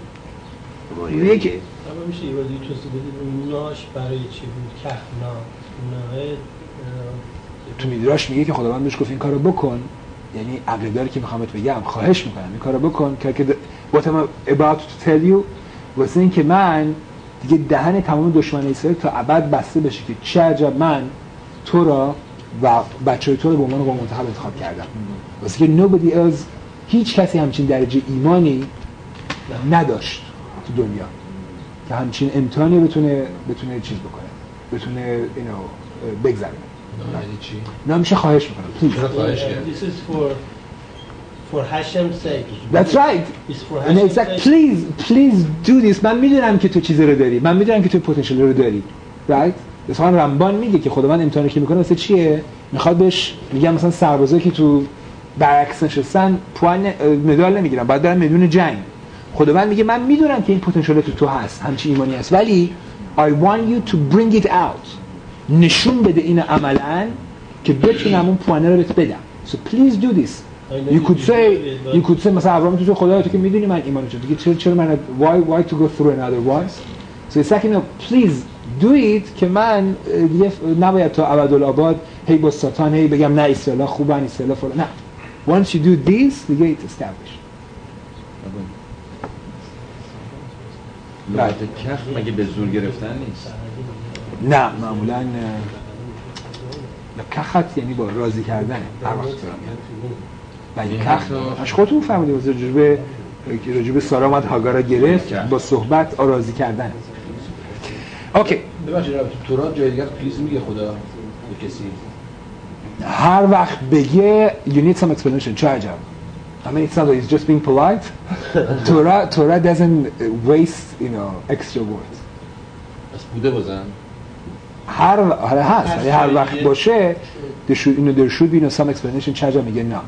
اما میشه یه بازی توضیح بدید اون ناش برای چی بود؟ کخنا ناه تو میدراش میگه که خداوند بهش گفت این کارو بکن، یعنی عقیده‌ای که میخوام بهت بگم خواهش میکنم این کارو بکن که what I'm about to tell you واسه این که من دیگه دهن تمام دشمنان اسرائیل تا ابد بسته بشه که چه عجب من تو را و بچه‌های تو رو به عنوان قوم منتخب انتخاب کردم. واسه که nobody else هیچ کسی همچین درجه ایمانی نداشت تو دنیا که همچین امتحانی بتونه بتونه چیز بکنه، بتونه اینو بگذره. یعنی چی؟ نه میشه خواهش میکنم. چرا خواهش کرد؟ This is for for Hashem's sake. That's right. It's for And Hashem's it's like sake. please please do this. من میدونم که تو چیزی رو داری. من میدونم که تو پتانسیل رو داری. Right؟ مثلا رمبان میگه که خداوند امتحانی که میکنه واسه چیه؟ میخواد بهش میگم مثلا سربازایی که تو برعکس نشستن پوان مدال نمیگیرن، بعد برن میدون جنگ. خداوند میگه من میدونم که این پتانسیل تو تو هست، همچین ایمانی هست، ولی I want you to bring it out. نشون بده این عملاً که بتونم اون پوانه رو بهت بدم. So please do this. You could say you could say مثلا ابراهیم تو خدایا تو که میدونی من ایمان تو دیگه چرا چرا من why why to go through another one. So it's like you know please do it که من دیگه نباید تا ابدالآباد هی با ساتان هی بگم نه اسرائیل خوبن اسرائیل فلان. نه. Once you do this دیگه it's established. لغت کف مگه به زور گرفتن نیست؟ نه معمولاً کخت یعنی با راضی کردن هر وقت دارم ولی کخت اش خودتون فهمیدید واسه راجبه راجبه سارا اومد هاگارا گرفت با صحبت راضی کردن. اوکی ببخشید تو تورات جای دیگه پلیز میگه خدا به کسی هر وقت بگه you need some explanation. چه عجب. I mean it's not it's just being polite. Torah Torah doesn't waste you know extra words. بس بوده بازم هر هر هست ولی هر وقت باشه there should you know there should be no some explanation. چه عجب میگه نه.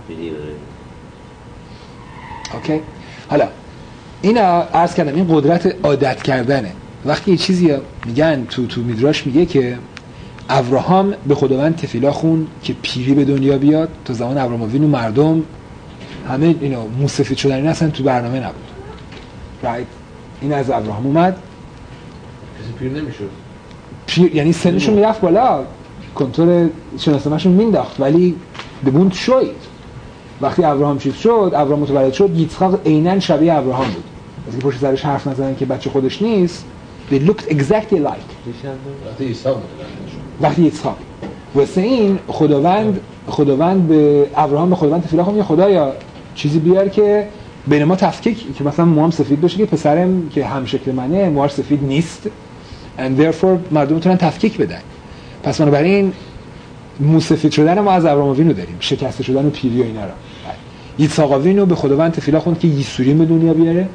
اوکی حالا اینا عرض کردم این قدرت عادت کردنه. وقتی یه چیزی میگن تو تو میدراش میگه که ابراهام به خداوند تفیلا خون که پیری به دنیا بیاد. تا زمان ابراهام وینو مردم همه اینا موسفید شدن این اصلا تو برنامه نبود. رایت این از ابراهام اومد کسی پیر نمیشد پیر یعنی سنشون میرفت بالا کنترل شناسنامه‌شون مینداخت ولی دبوند شوید. وقتی ابراهام چیز شد ابراهام متولد شد یسحاق عیناً شبیه ابراهام بود. وقتی پشت سرش حرف نزدن که بچه خودش نیست they looked exactly like وقتی عیسی متولد شد وقتی یسحاق واسه این خداوند خداوند به ابراهام به خداوند تفیلا خون خدایا چیزی بیار که بین ما تفکیک که مثلا موام سفید بشه که پسرم که هم شکل منه موهاش سفید نیست and therefore مردم میتونن تفکیک بدن. پس بنابراین موسفید شدن ما از ابراهام وینو داریم، شکسته شدن و پیری و اینا رو. یسحاق وینو به خداوند تفیلا خون که یسوریم به دنیا بیاره.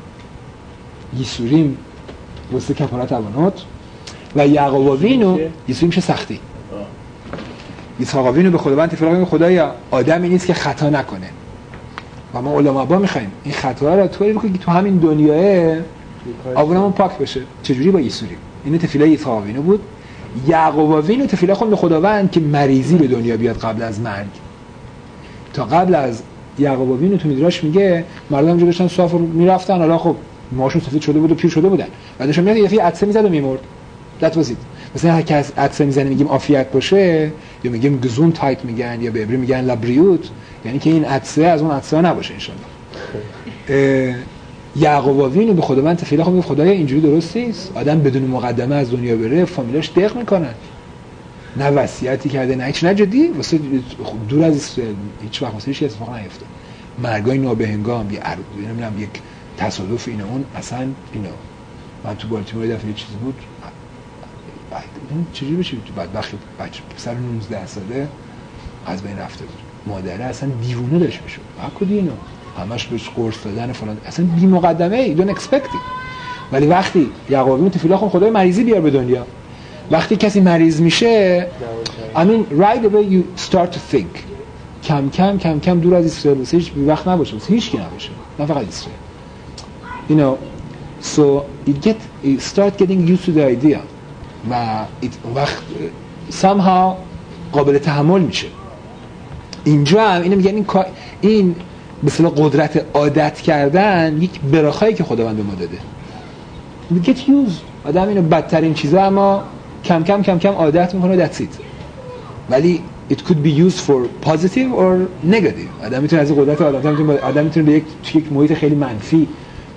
یسوریم واسه کفارت حیوانات و یعقوب وینو یسوریم میشه سختی. یسحاق وینو به خداوند تفیلا خون خدایا آدمی نیست که خطا نکنه. و ما علما با میخوایم این خطا رو طوری بکنیم که تو همین دنیاه آبونمون پاک بشه. چجوری با یسوریم؟ این تفیلا یسحاق وینو بود. یعقوب وینو تفیلا خون به خداوند که مریضی به دنیا بیاد قبل از مرگ. تا قبل از یعقوب وینو تو میدراش میگه مردم اونجا داشتن صاف میرفتن حالا خب موهاشون سفید شده بود و پیر شده بودن. بعدش میاد یه دفعه عطسه میزد و میمرد. That was it. مثلا هر کس عطسه میزنه میگیم عافیت باشه یا میگیم گزون تایت میگن یا به عبری میگن لابریوت یعنی که این عطسه از اون عطسه نباشه ان شاء الله. یعقوب وینو به خداوند تفیلا خون میگه خدایا اینجوری درست نیست. آدم بدون مقدمه از دنیا بره فامیلاش دق میکنن. نه وصیتی کرده نه هیچ نجدی واسه دور از اسرائیل هیچ وقت واسه هیچ اتفاق نیفته. مرگای نابهنگام یه نمیدونم یک تصادف اینا اون اصلا اینا من تو بالتیمور یه دفعه چیزی بود بعد چجوری بشه تو بدبختی بچه پسر نوزده ساله از بین رفته بود. مادره اصلا دیوونه داشت میشد. کدی اینا همش بهش قرص دادن فلان اصلا بی مقدمه ای دون اکسپکتی. ولی وقتی یعقوب وینو تفیلا خون خدای مریضی بیار به دنیا وقتی کسی مریض میشه I mean right away you start to think کم کم کم کم دور از اسرائیل واسه هیچ وقت نباشه واسه هیچ کی نباشه نه فقط اسرائیل you know so you get you start getting used to the idea و وقت somehow قابل تحمل میشه. اینجا هم اینو میگن این این به اصطلاح قدرت عادت کردن یک براخایی که خداوند به ما داده. you get used آدم اینو بدترین چیزا اما کم کم کم کم عادت میکنه that's it. ولی it could be used for positive or negative. آدم میتونه از قدرت آدم میتونه آدم میتونه به یک یک محیط خیلی منفی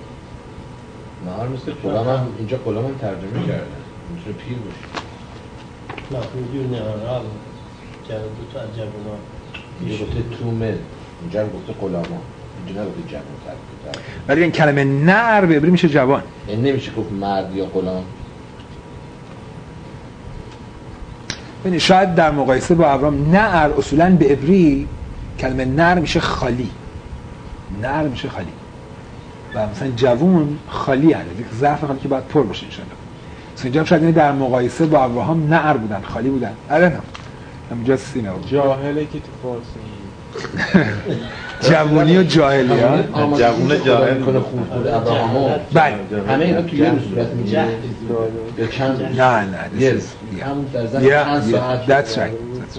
نهار مثل غلام هم اینجا غلام هم ترجمه کردن میتونه پیر باشه. مفهوم نهار جواب تو از جوونا یه گفته تومه اینجا گفته غلاما اینجا نگفته جوان ترجمه. ولی این کلمه نر به عبری میشه جوان. این نمیشه گفت مرد یا غلام. ببین شاید در مقایسه با ابرام نر اصولاً به عبری کلمه نر میشه خالی. نر میشه خالی. و مثلا جوون خالی هست، یک ظرف خالی که باید پر باشه ان شاء الله. مثلا اینجا شاید در مقایسه با ابراهام نر بودن، خالی بودن. الان هم همینجا سینه جاهله که تو فارسی جوونی و جاهلی ها. جوون جاهل میکنه خوب بود ابراهامو. بله. همه اینا توی یه صورت میگه. به چند نه نه. yes. همون در ضمن چند ساعت. That's right.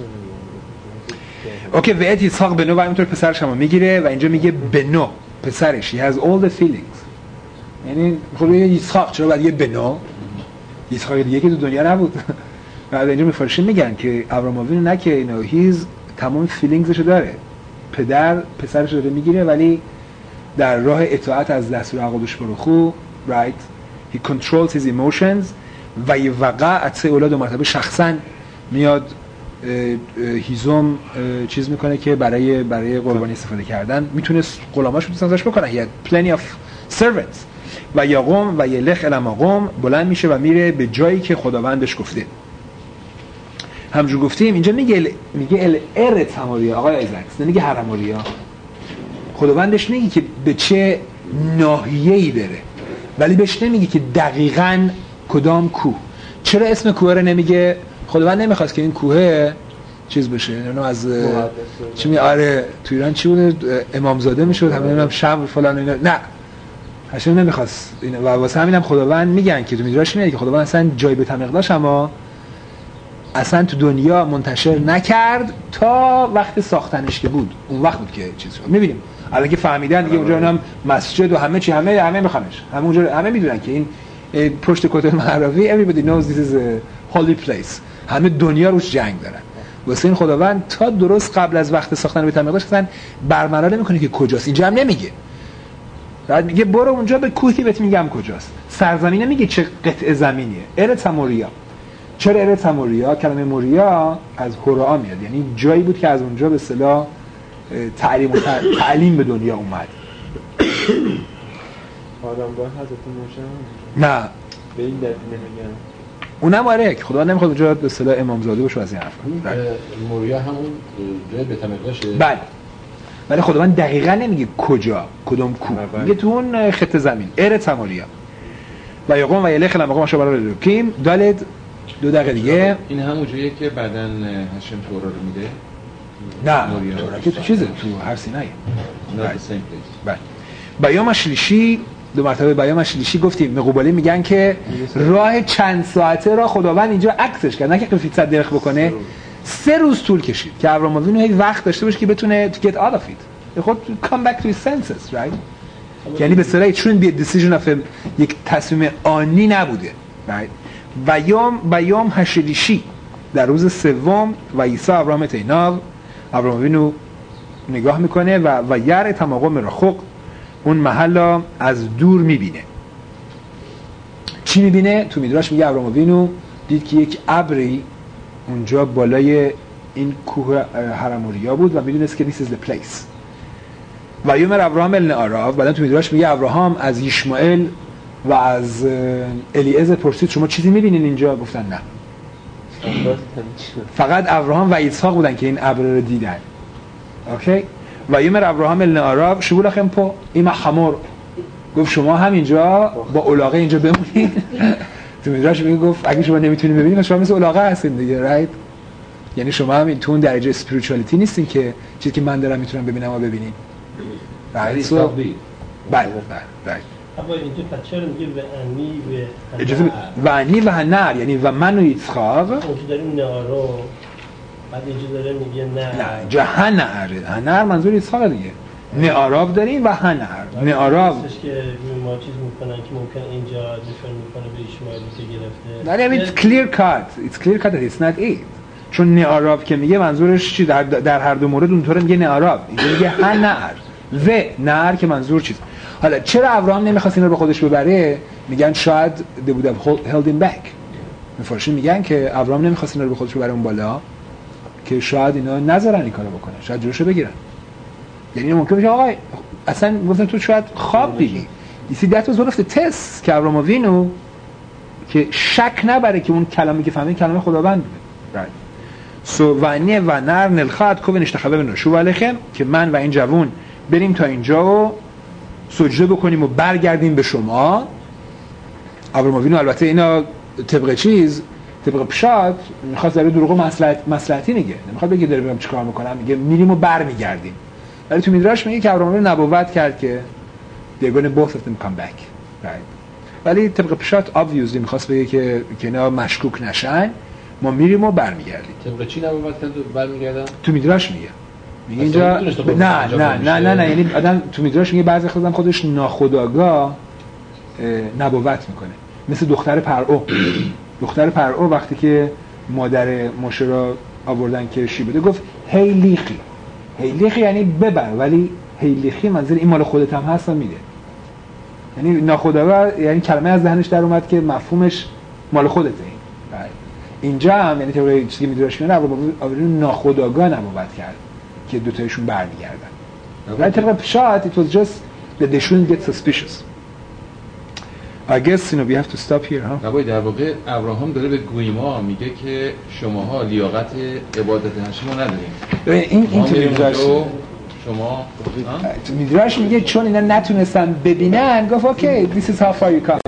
اوکی و اسحاق بنو و اینطور پسرش هم میگیره و اینجا میگه بنو پسرش. He has all the feelings. یعنی خب یه اسحاق چرا باید یه بنو؟ اسحاق دیگه که تو دنیا نبود. بعد اینجا میفرشین میگن که ابراهام آوینو نه که اینو هیز تمام فیلینگزشو داره. پدر پسرش رو میگیره ولی در راه اطاعت از دستور عقدش برخو right he controls his emotions و یه وقع عطسه اولاد و مرتبه شخصا میاد هیزم چیز میکنه که برای برای قربانی استفاده کردن میتونه غلاماش رو سازش بکنه. he had plenty of servants و یقوم و یلخ الاماقوم بلند میشه و میره به جایی که خداوندش گفته. همجور گفتیم اینجا میگه میگه ال ارت هموریا آقای ایزکس نمیگه حرموریا. خداوندش نمیگه که به چه ناحیه‌ای بره ولی بهش نمیگه که دقیقاً کدام کوه. چرا اسم کوه رو نمیگه؟ خداوند نمیخواست که این کوه چیز بشه نه از چی می آره تو ایران چی بود امامزاده میشد همه نمیدونم شب فلان اینا نه هاشم نمیخواست اینا و واسه همینم خداوند میگن که تو میدراش میگه که خداوند اصلا جای به تمقداش اما اصلا تو دنیا منتشر نکرد تا وقت ساختنش که بود. اون وقت بود که چیز شد. میبینیم الان که فهمیدن دیگه اونجا هم مسجد و همه چی همه همه میخوانش همه اونجا همه میدونن که این پشت کتل معروی everybody knows this is a holy place. همه دنیا روش جنگ دارن. واسه این خداوند تا درست قبل از وقت ساختن بیت المقدس اصلا برملا نمیکنه که کجاست. اینجا هم نمیگه. بعد میگه برو اونجا به کوهی بهت میگم کجاست. سرزمین میگه چه قطعه زمینیه. ارت موریا. چرا ارت موریا؟ کلمه موریا از هورا میاد. یعنی جایی بود که از اونجا به اصطلاح تعلیم و تعلیم به دنیا اومد. آدم با حضرت موسی نه به این دلیل نمیگن. اونم آره که خدا نمیخواد اونجا به اصطلاح امامزاده باشه از این حرفا. موریا همون جای بیت المقدسه. بله. ولی خداوند دقیقاً نمیگه کجا کدوم کوه. میگه تو اون خط زمین ارت موریا. و یقوم و یلخ المقام شو برای رکیم دالد دو دقیقه دیگه. این همون جاییه که بعدن هاشم تورا رو میده. نه تورا که تو چیزه تو هر سینایی. not the same place. بله. بیام شلیشی دو مرتبه بیام شلیشی گفتیم مقوبالی میگن که راه چند ساعته را خداوند اینجا عکسش کرد نه که قفیت صد درخ بکنه. سه روز طول کشید که ابراهیم آوینو هیچ وقت داشته باشه که بتونه to get out of it. خود come back to his senses right. یعنی به اصطلاح چون بی decision of یک تصمیم آنی نبوده right. بیام بیام هشلیشی در روز سوم و عیسی ابراهیم تیناو ابراهیم آوینو نگاه میکنه و و یر تماقم رخوق اون محل از دور میبینه. چی میبینه؟ تو میدراش میگه ابراهیم آوینو دید که یک ابری اونجا بالای این کوه حرموریا بود و میدونست که this is the place. و یومر ابراهام النعراف بعدن تو میدراش میگه ابراهام از یشمعیل و از الیعزر پرسید شما چیزی میبینین اینجا؟ گفتن نه. فقط ابراهام و اسحاق بودن که این ابر رو دیدن. اوکی؟ و یومر ابراهام النعراف شبول خمپو ایما خمر گفت شما هم اینجا با الاغه اینجا بمونید. تو میدراش میگه گفت اگه شما نمیتونید ببینید شما مثل الاغه هستین دیگه رایت. یعنی شما هم این تو اون درجه اسپریچوالیتی نیستین که چیزی که من دارم میتونم ببینم و ببینید. رایت سو بله بله. اما اینجا بچه رو میگه و انی و اجازه و انی و هنر یعنی و من و اسحاق. اونجا داریم نارو بعد اینجا داره میگه نه. نه اینجا هنر هنر منظور اسحاق دیگه. نعراف داریم و هنر. نعراف هستش که ما چیز میکنن که ممکن اینجا ریفر میکنه به اشماعیلی که گرفته. نه it's clear cut. It's clear cut that it's not it. چون نعراف که میگه منظورش چی در در هر دو مورد اونطوره میگه نعراف. اینجا میگه هنر و نر که منظور چیز. حالا چرا ابراهام نمیخواست اینا رو به خودش ببره؟ میگن شاید they would have held him back. مفسرین میگن که ابراهام نمیخواست اینا رو به خودش ببره اون بالا که شاید اینا نذارن این کارو بکنن، شاید جلوشو بگیرن. یعنی ممکن باشه آقا اصلا گفتن تو شاید خواب دیدی. You see that was one of the tests که ابراهام وینو که شک نبره که اون کلامی که فهمید کلام خداوند بوده. right. so ونی و نر نلخات کو نشتخبه به نشو علیکم که من و این جوون بریم تا اینجا و سجده بکنیم و برگردیم به شما. ابراهام وینو البته اینا طبق چیز طبق پشات میخواد داره دروغ مصلحت مصلحتی میگه، نمیخواد بگه داره میگم چیکار میکنم، میگه میریم و برمیگردیم. ولی تو میدراش میگه که ابراهام نبوت کرد که they're going to both of them come back. right. ولی طبق پشات obviously میخواست بگه که که اینا مشکوک نشن، ما میریم و برمیگردیم. طبق چی نبوت کرد و برمیگردن؟ تو میدراش میگه میگه اینجا نه نه نه نه نه یعنی آدم تو میدراش میگه بعضی خودم خودش ناخودآگاه نبوت میکنه، مثل دختر پرعو. دختر پرعو وقتی که مادر موشه را آوردن که شی بده گفت هیلیخی. هیلیخی یعنی ببر، ولی هیلیخی منظور این مال خودت هم هست و میده. یعنی ناخودآگاه، یعنی کلمه از دهنش در اومد که مفهومش مال خودته. اینجا هم یعنی طبق چیزی که میدونش میونه ابراهام ناخودآگاه نبوت کرد که دو تایشون برمیگردن. ولی طبق پشات it was just that they shouldn't get suspicious. I guess you know we have to stop here, huh? نباید در واقع ابراهام داره به گویما میگه که شماها لیاقت عبادت هشمو ندارین. این این تو میدراش شما تو میدراش میگه چون اینا نتونستن ببینن گفت اوکی this is how far you come.